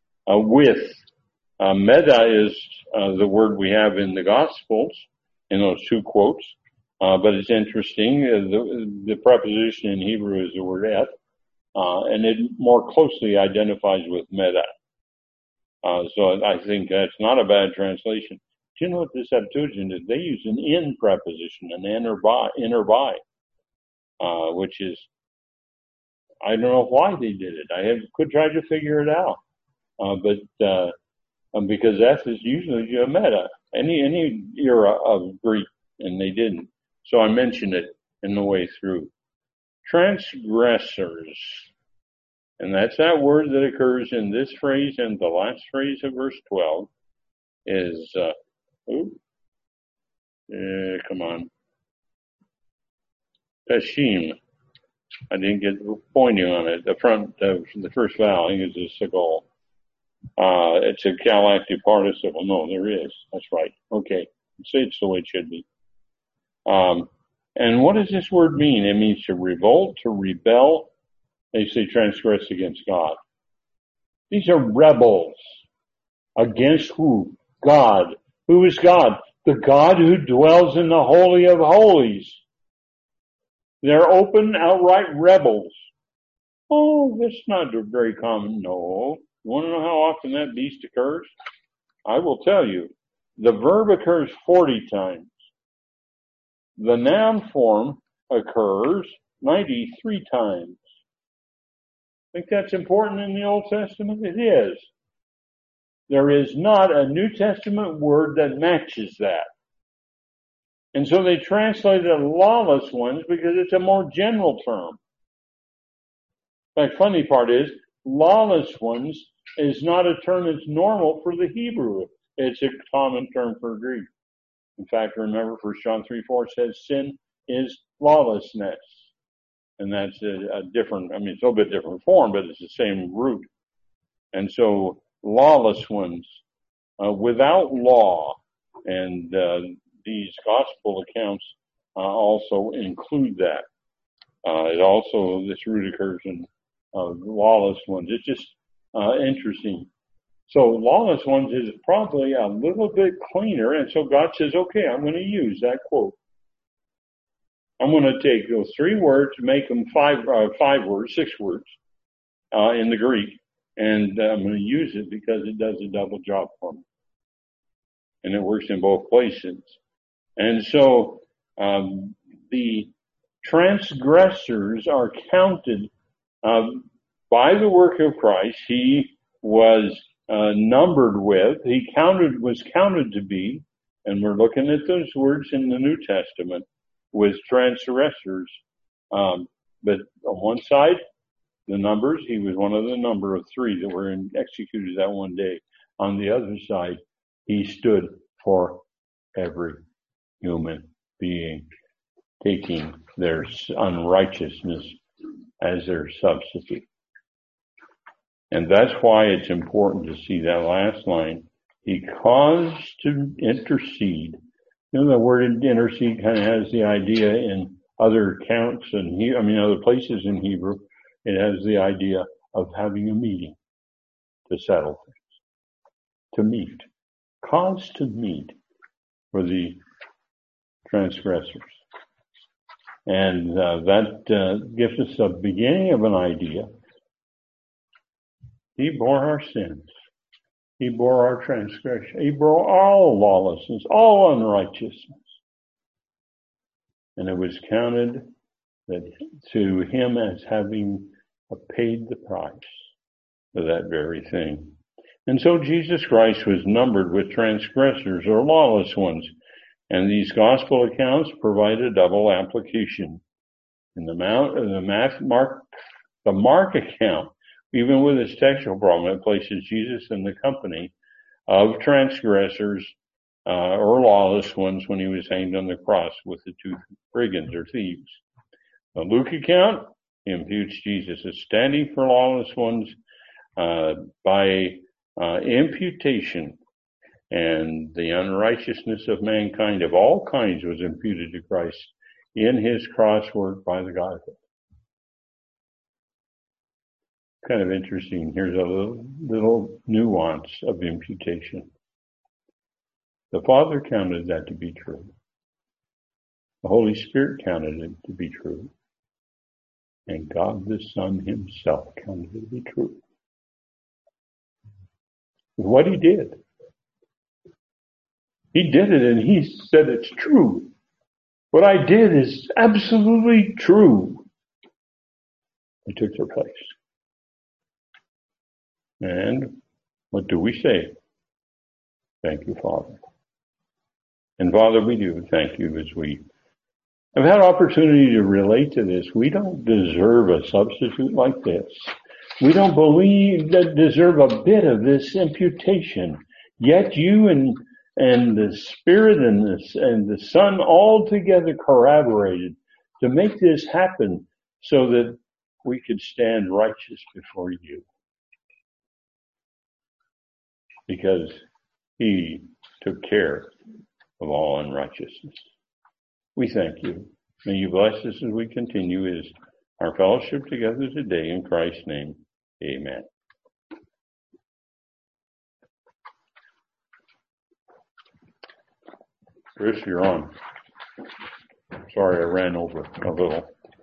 Meda is the word we have in the Gospels, in those two quotes, but it's interesting. The preposition in Hebrew is the word et, and it more closely identifies with meda. So I think that's not a bad translation. Do you know what the Septuagint is? They use an in preposition, an inner by, which is, I don't know why they did it. I could try to figure it out. But because F is usually a meta, any era of Greek, and they didn't. So I mentioned it in the way through. Transgressors. And that's that word that occurs in this phrase and the last phrase of verse 12 is, Peshim. I didn't get pointing on it. The front of the first vowel, I think is a sickle. It's a calactic participle. No, there is. That's right. Okay. Say it's the way it should be. And what does this word mean? It means to revolt, to rebel. They say transgress against God. These are rebels. Against who? God. Who is God? The God who dwells in the Holy of Holies. They're open, outright rebels. Oh, that's not very common. No. You want to know how often that beast occurs? I will tell you. The verb occurs 40 times. The noun form occurs 93 times. Think that's important in the Old Testament? It is. There is not a New Testament word that matches that. And so they translated lawless ones because it's a more general term. The funny part is, lawless ones is not a term that's normal for the Hebrew. It's a common term for Greek. In fact, remember 1 John 3:4 says sin is lawlessness. And that's a different, it's a little bit different form, but it's the same root. And so lawless ones, without law, and these gospel accounts also include that. This root occurs in lawless ones. It's just interesting. So lawless ones is probably a little bit cleaner, and so God says, okay, I'm going to use that quote. I'm going to take those 3 words, make them 6 words in the Greek, and I'm going to use it because it does a double job for me. And it works in both places. And so the transgressors are counted by the work of Christ. He was numbered with, was counted to be, and we're looking at those words in the New Testament, with transgressors. But on one side, the numbers, he was one of the number of 3 that were executed that one day. On the other side, he stood for every human being, taking their unrighteousness as their substitute. And that's why it's important to see that last line. He caused to intercede. You know, the word intercede kind of has the idea in other accounts and other places in Hebrew. It has the idea of having a meeting to settle things, to meet, cause to meet for the transgressors. And that gives us a beginning of an idea. He bore our sins. He bore our transgression. He bore all lawlessness, all unrighteousness. And it was counted to him as having paid the price for that very thing. And so Jesus Christ was numbered with transgressors or lawless ones. And these gospel accounts provide a double application. In the Mark account, even with its textual problem, it places Jesus in the company of transgressors or lawless ones when he was hanged on the cross with the two brigands or thieves. The Luke account imputes Jesus as standing for lawless ones by imputation, and the unrighteousness of mankind of all kinds was imputed to Christ in his cross work by the Godhead. Kind of interesting. Here's a little nuance of imputation. The Father counted that to be true. The Holy Spirit counted it to be true. And God the Son himself counted it to be true. What he did. He did it and he said it's true. What I did is absolutely true. He took their place. And what do we say? Thank you, Father. And Father, we do thank you as we have had opportunity to relate to this. We don't deserve a substitute like this. We don't deserve a bit of this imputation. Yet you and the Spirit and the Son all together corroborated to make this happen so that we could stand righteous before you. Because he took care of all unrighteousness. We thank you. May you bless us as we continue our fellowship together today in Christ's name. Amen. Chris, you're on. Sorry, I ran over a little.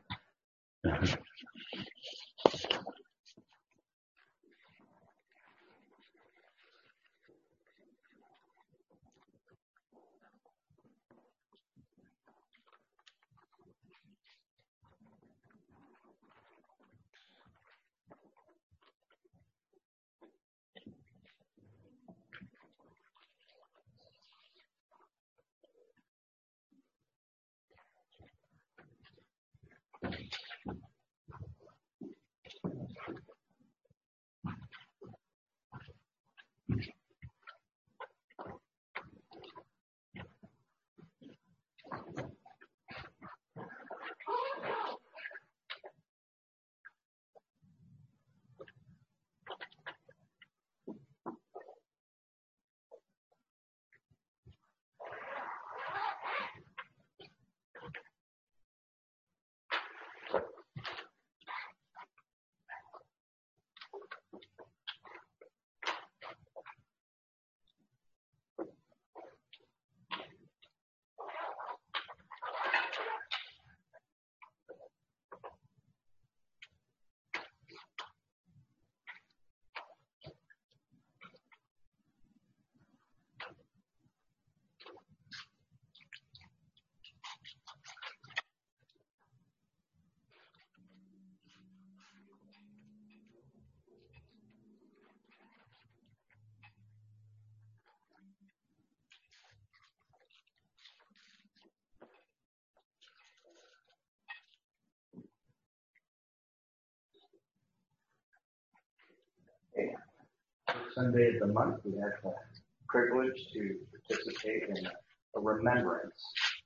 Sunday of the month, we have the privilege to participate in a remembrance.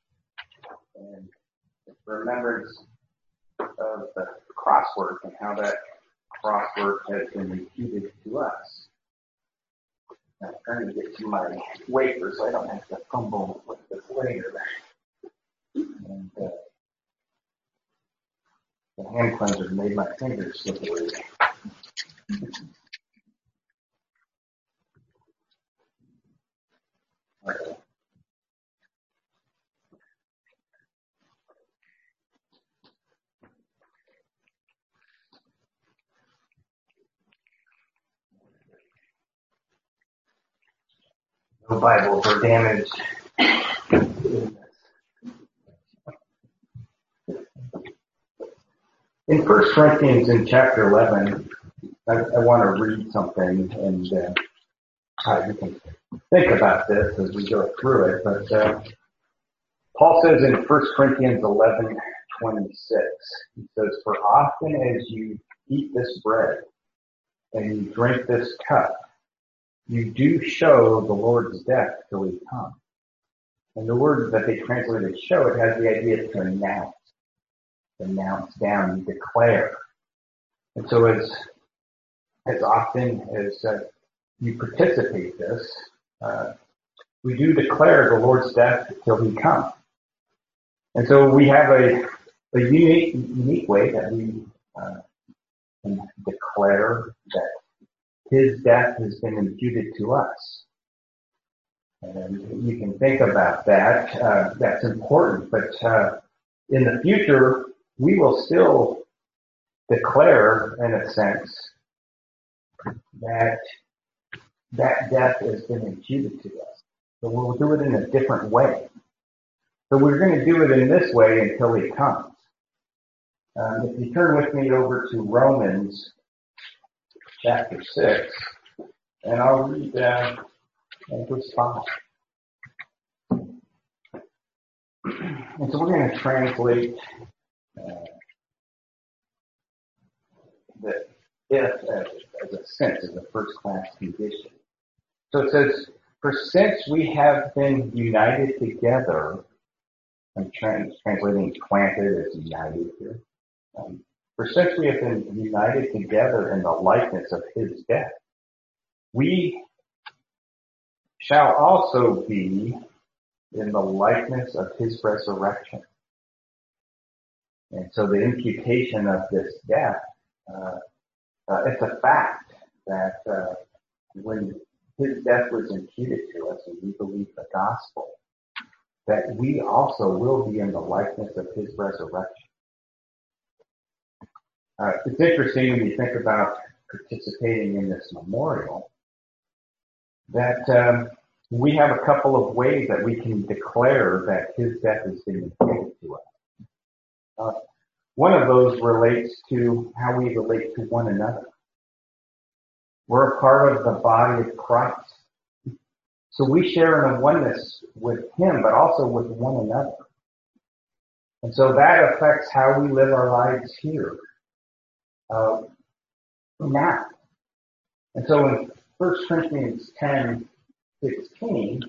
And remembrance of the crosswork and how that crosswork has been imputed to us. I'm trying to get to my wafer so I don't have to fumble with this later. And the hand cleanser made my fingers slippery. Okay. No Bibles were damaged. In 1 Corinthians in chapter 11, I want to read something, and You can think about this as we go through it, but Paul says in 1 Corinthians 11:26, he says, "For often as you eat this bread and you drink this cup, you do show the Lord's death till he comes." And the word that they translated "show," it has the idea to announce down, declare. And so as often as you participate this, we do declare the Lord's death till he comes. And so we have a unique way that we can declare that his death has been imputed to us. And you can think about that. That's important. But in the future, we will still declare, in a sense, that death has been imputed to us. So we'll do it in a different way. So we're going to do it in this way until he comes. If you turn with me over to Romans chapter 6, and I'll read verse 5. And so we're going to translate the if as a sense, as a first-class condition. So it says, "For since we have been united together," I'm translating planted as united here. "For since we have been united together in the likeness of his death, we shall also be in the likeness of his resurrection." And so the imputation of this death, it's a fact that when his death was imputed to us and we believe the gospel, that we also will be in the likeness of his resurrection. It's interesting when you think about participating in this memorial, that we have a couple of ways that we can declare that his death has been imputed to us. One of those relates to how we relate to one another. We're a part of the body of Christ. So we share in a oneness with him, but also with one another. And so that affects how we live our lives here now. And so in 1 Corinthians 10:16,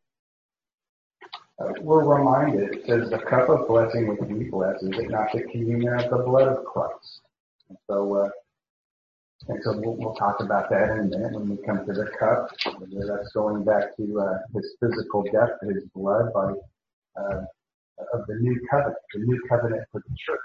we're reminded, it says, "The cup of blessing which we bless, is it not the communion of the blood of Christ?" And so we'll talk about that in a minute when we come to the cup. That's going back to his physical death, his blood of the new covenant for the church.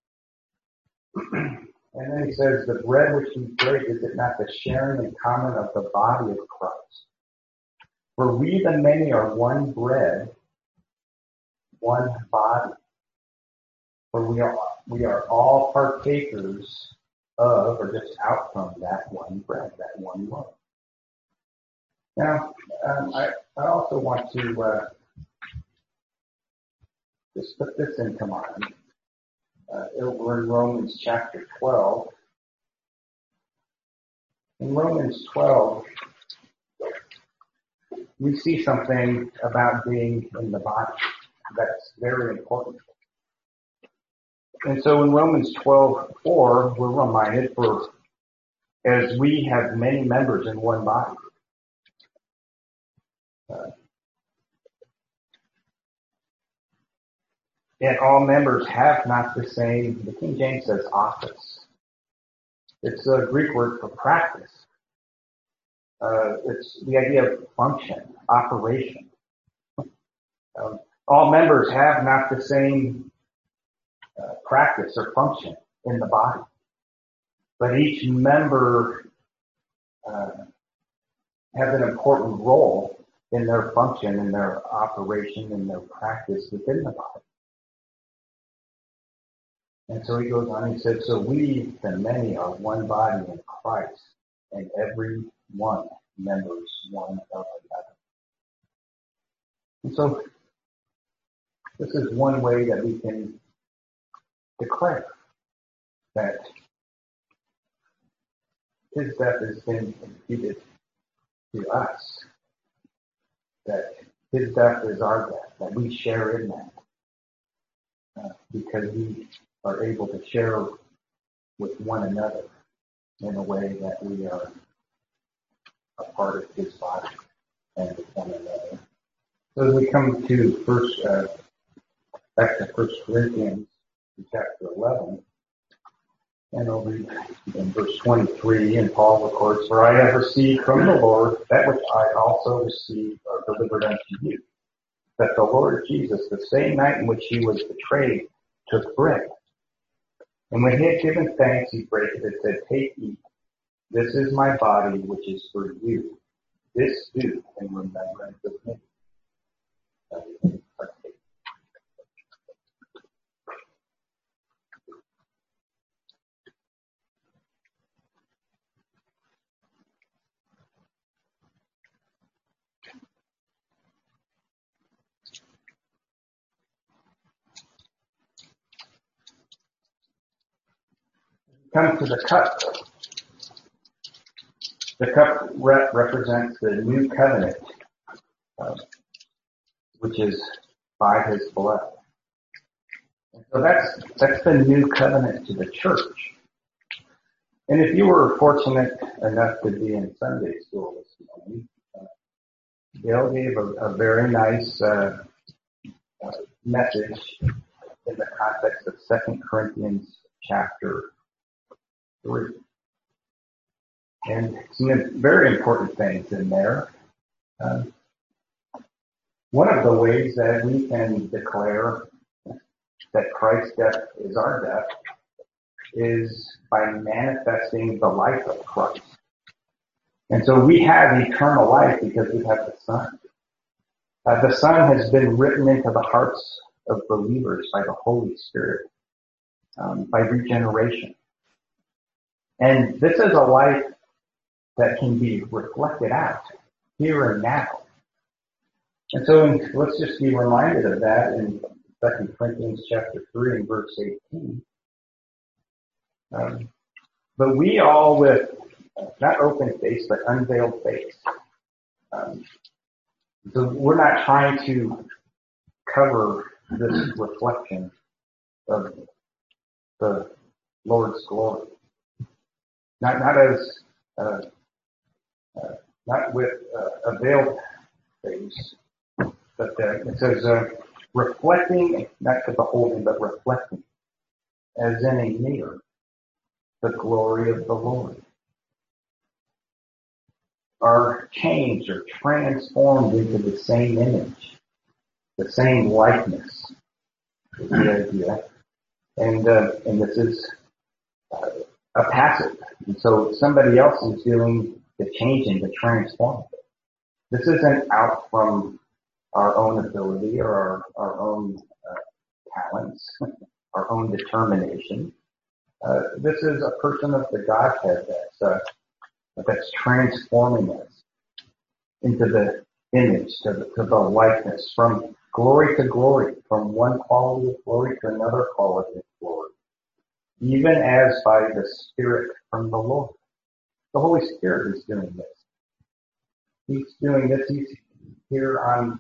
And then he says, "The bread which we break, is it not the sharing in common of the body of Christ? For we the many are one bread, one body. For we are all partakers of, or just out from, that one bread, that one loaf." Now, I also want to just put this into mind. Over in Romans chapter 12. In Romans 12, we see something about being in the body that's very important. And so in Romans 12:4, we're reminded, "For as we have many members in one body." And all members have not the same, the King James says, office. It's a Greek word for practice. It's the idea of function, operation. All members have not the same practice or function in the body. But each member has an important role in their function, in their operation, in their practice within the body. And so he goes on, he says, "So we, the many, are one body in Christ, and every one members one of another." And so this is one way that we can declare that his death has been imputed to us that his death is our death, that we share in that, because we are able to share with one another in a way that we are a part of his body and with one another. So as we come to back to 1 Corinthians chapter 11, and I'll read in verse 23, and Paul records, "For I have received from the Lord that which I also received or delivered unto you, that the Lord Jesus, the same night in which he was betrayed, took bread. And when he had given thanks, he brake it and said, Take, eat. This is my body, which is for you. This do in remembrance of me." Come to the cup. The cup represents the new covenant, which is by his blood. And so that's the new covenant to the church. And if you were fortunate enough to be in Sunday school this morning, Dale gave a very nice message in the context of 2 Corinthians chapter 3. And some very important things in there. One of the ways that we can declare that Christ's death is our death is by manifesting the life of Christ. And so we have eternal life because we have the Son. The Son has been written into the hearts of believers by the Holy Spirit, by regeneration. And this is a life that can be reflected out here and now. And so let's just be reminded of that in 2 Corinthians chapter 3 and verse 18. But we all with not open face, but unveiled face. So we're not trying to cover this reflection of the Lord's glory. Not with a veiled face, but it says reflecting, not to beholding, but reflecting, as in a mirror, the glory of the Lord. Are changed or transformed into the same image, the same likeness, is the idea. And this is a passive. And so somebody else is doing the changing, the transforming. This isn't out from our own ability or our own talents, our own determination. This is a person of the Godhead that's transforming us into the image, to the likeness, from glory to glory, from one quality of glory to another quality of glory, even as by the Spirit from the Lord. The Holy Spirit is doing this. He's doing this. He's here on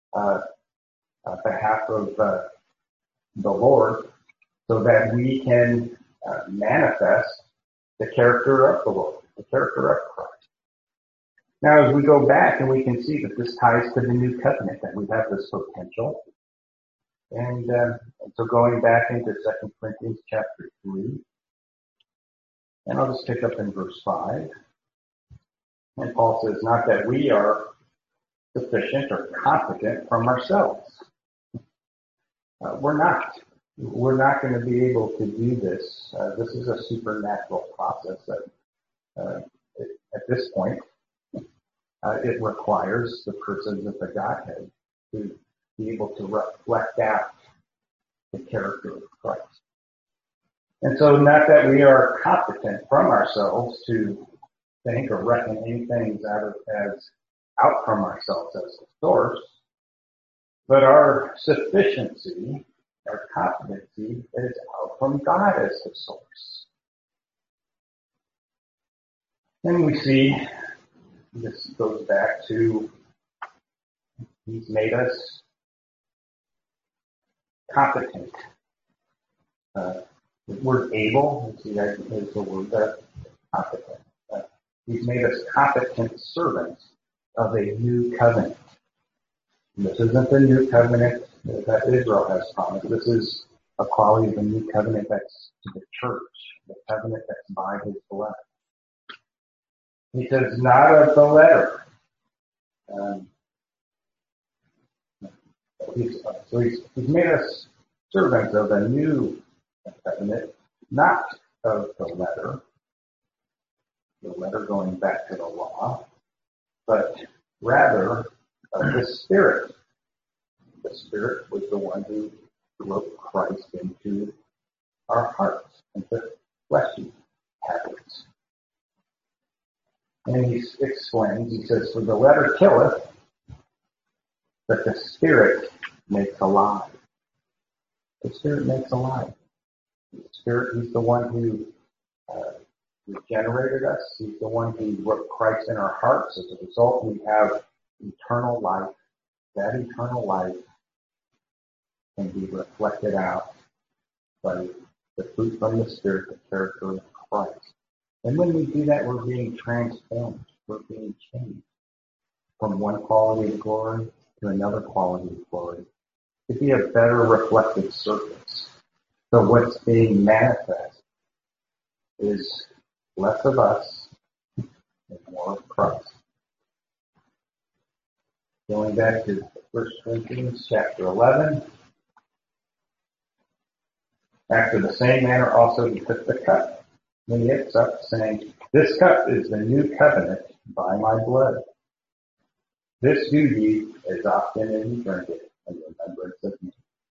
behalf of the Lord, so that we can manifest the character of the Lord, the character of Christ. Now, as we go back, and we can see that this ties to the new covenant, that we have this potential. And so going back into 2 Corinthians chapter 3, and I'll just pick up in verse 5. And Paul says, not that we are sufficient or competent from ourselves. We're not. We're not going to be able to do this. This is a supernatural process that at this point, it requires the persons of the Godhead to be able to reflect out the character of Christ. And so not that we are competent from ourselves to think or reckon anything as out from ourselves as the source, but our sufficiency, our competency is out from God as the source. And we see this goes back to He's made us competent. The word able is the word that competent. He's made us competent servants of a new covenant. And this isn't the new covenant that Israel has promised. This is a quality of the new covenant that's to the church, the covenant that's by His blood. He says, not of the letter. He's made us servants of a new covenant, not of the letter going back to the law, but rather of the Spirit. The Spirit was the one who wrote Christ into our hearts, into fleshy habits. And he explains, he says, for the letter killeth, but the Spirit makes alive. The Spirit makes alive. The Spirit, He's the one who regenerated us. He's the one who wrote Christ in our hearts. As a result, we have eternal life. That eternal life can be reflected out by the fruit from the Spirit, the character of Christ. And when we do that, we're being transformed. We're being changed from one quality of glory to another quality of glory to be a better reflective surface. So what's being manifest is less of us and more of Christ. Going back to 1 Corinthians chapter 11. After the same manner also He took the cup, when He had supped, saying, this cup is the new covenant by my blood. This do ye as often as ye drink it in remembrance of me.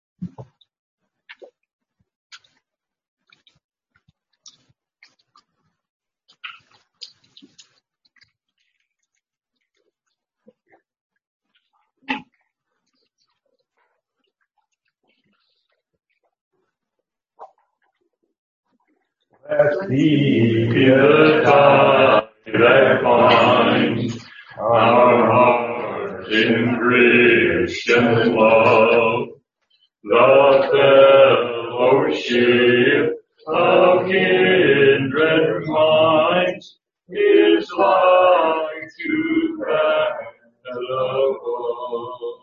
Blessed be the tie that binds our hearts in Christian love, the fellowship of kindred minds is like to that above.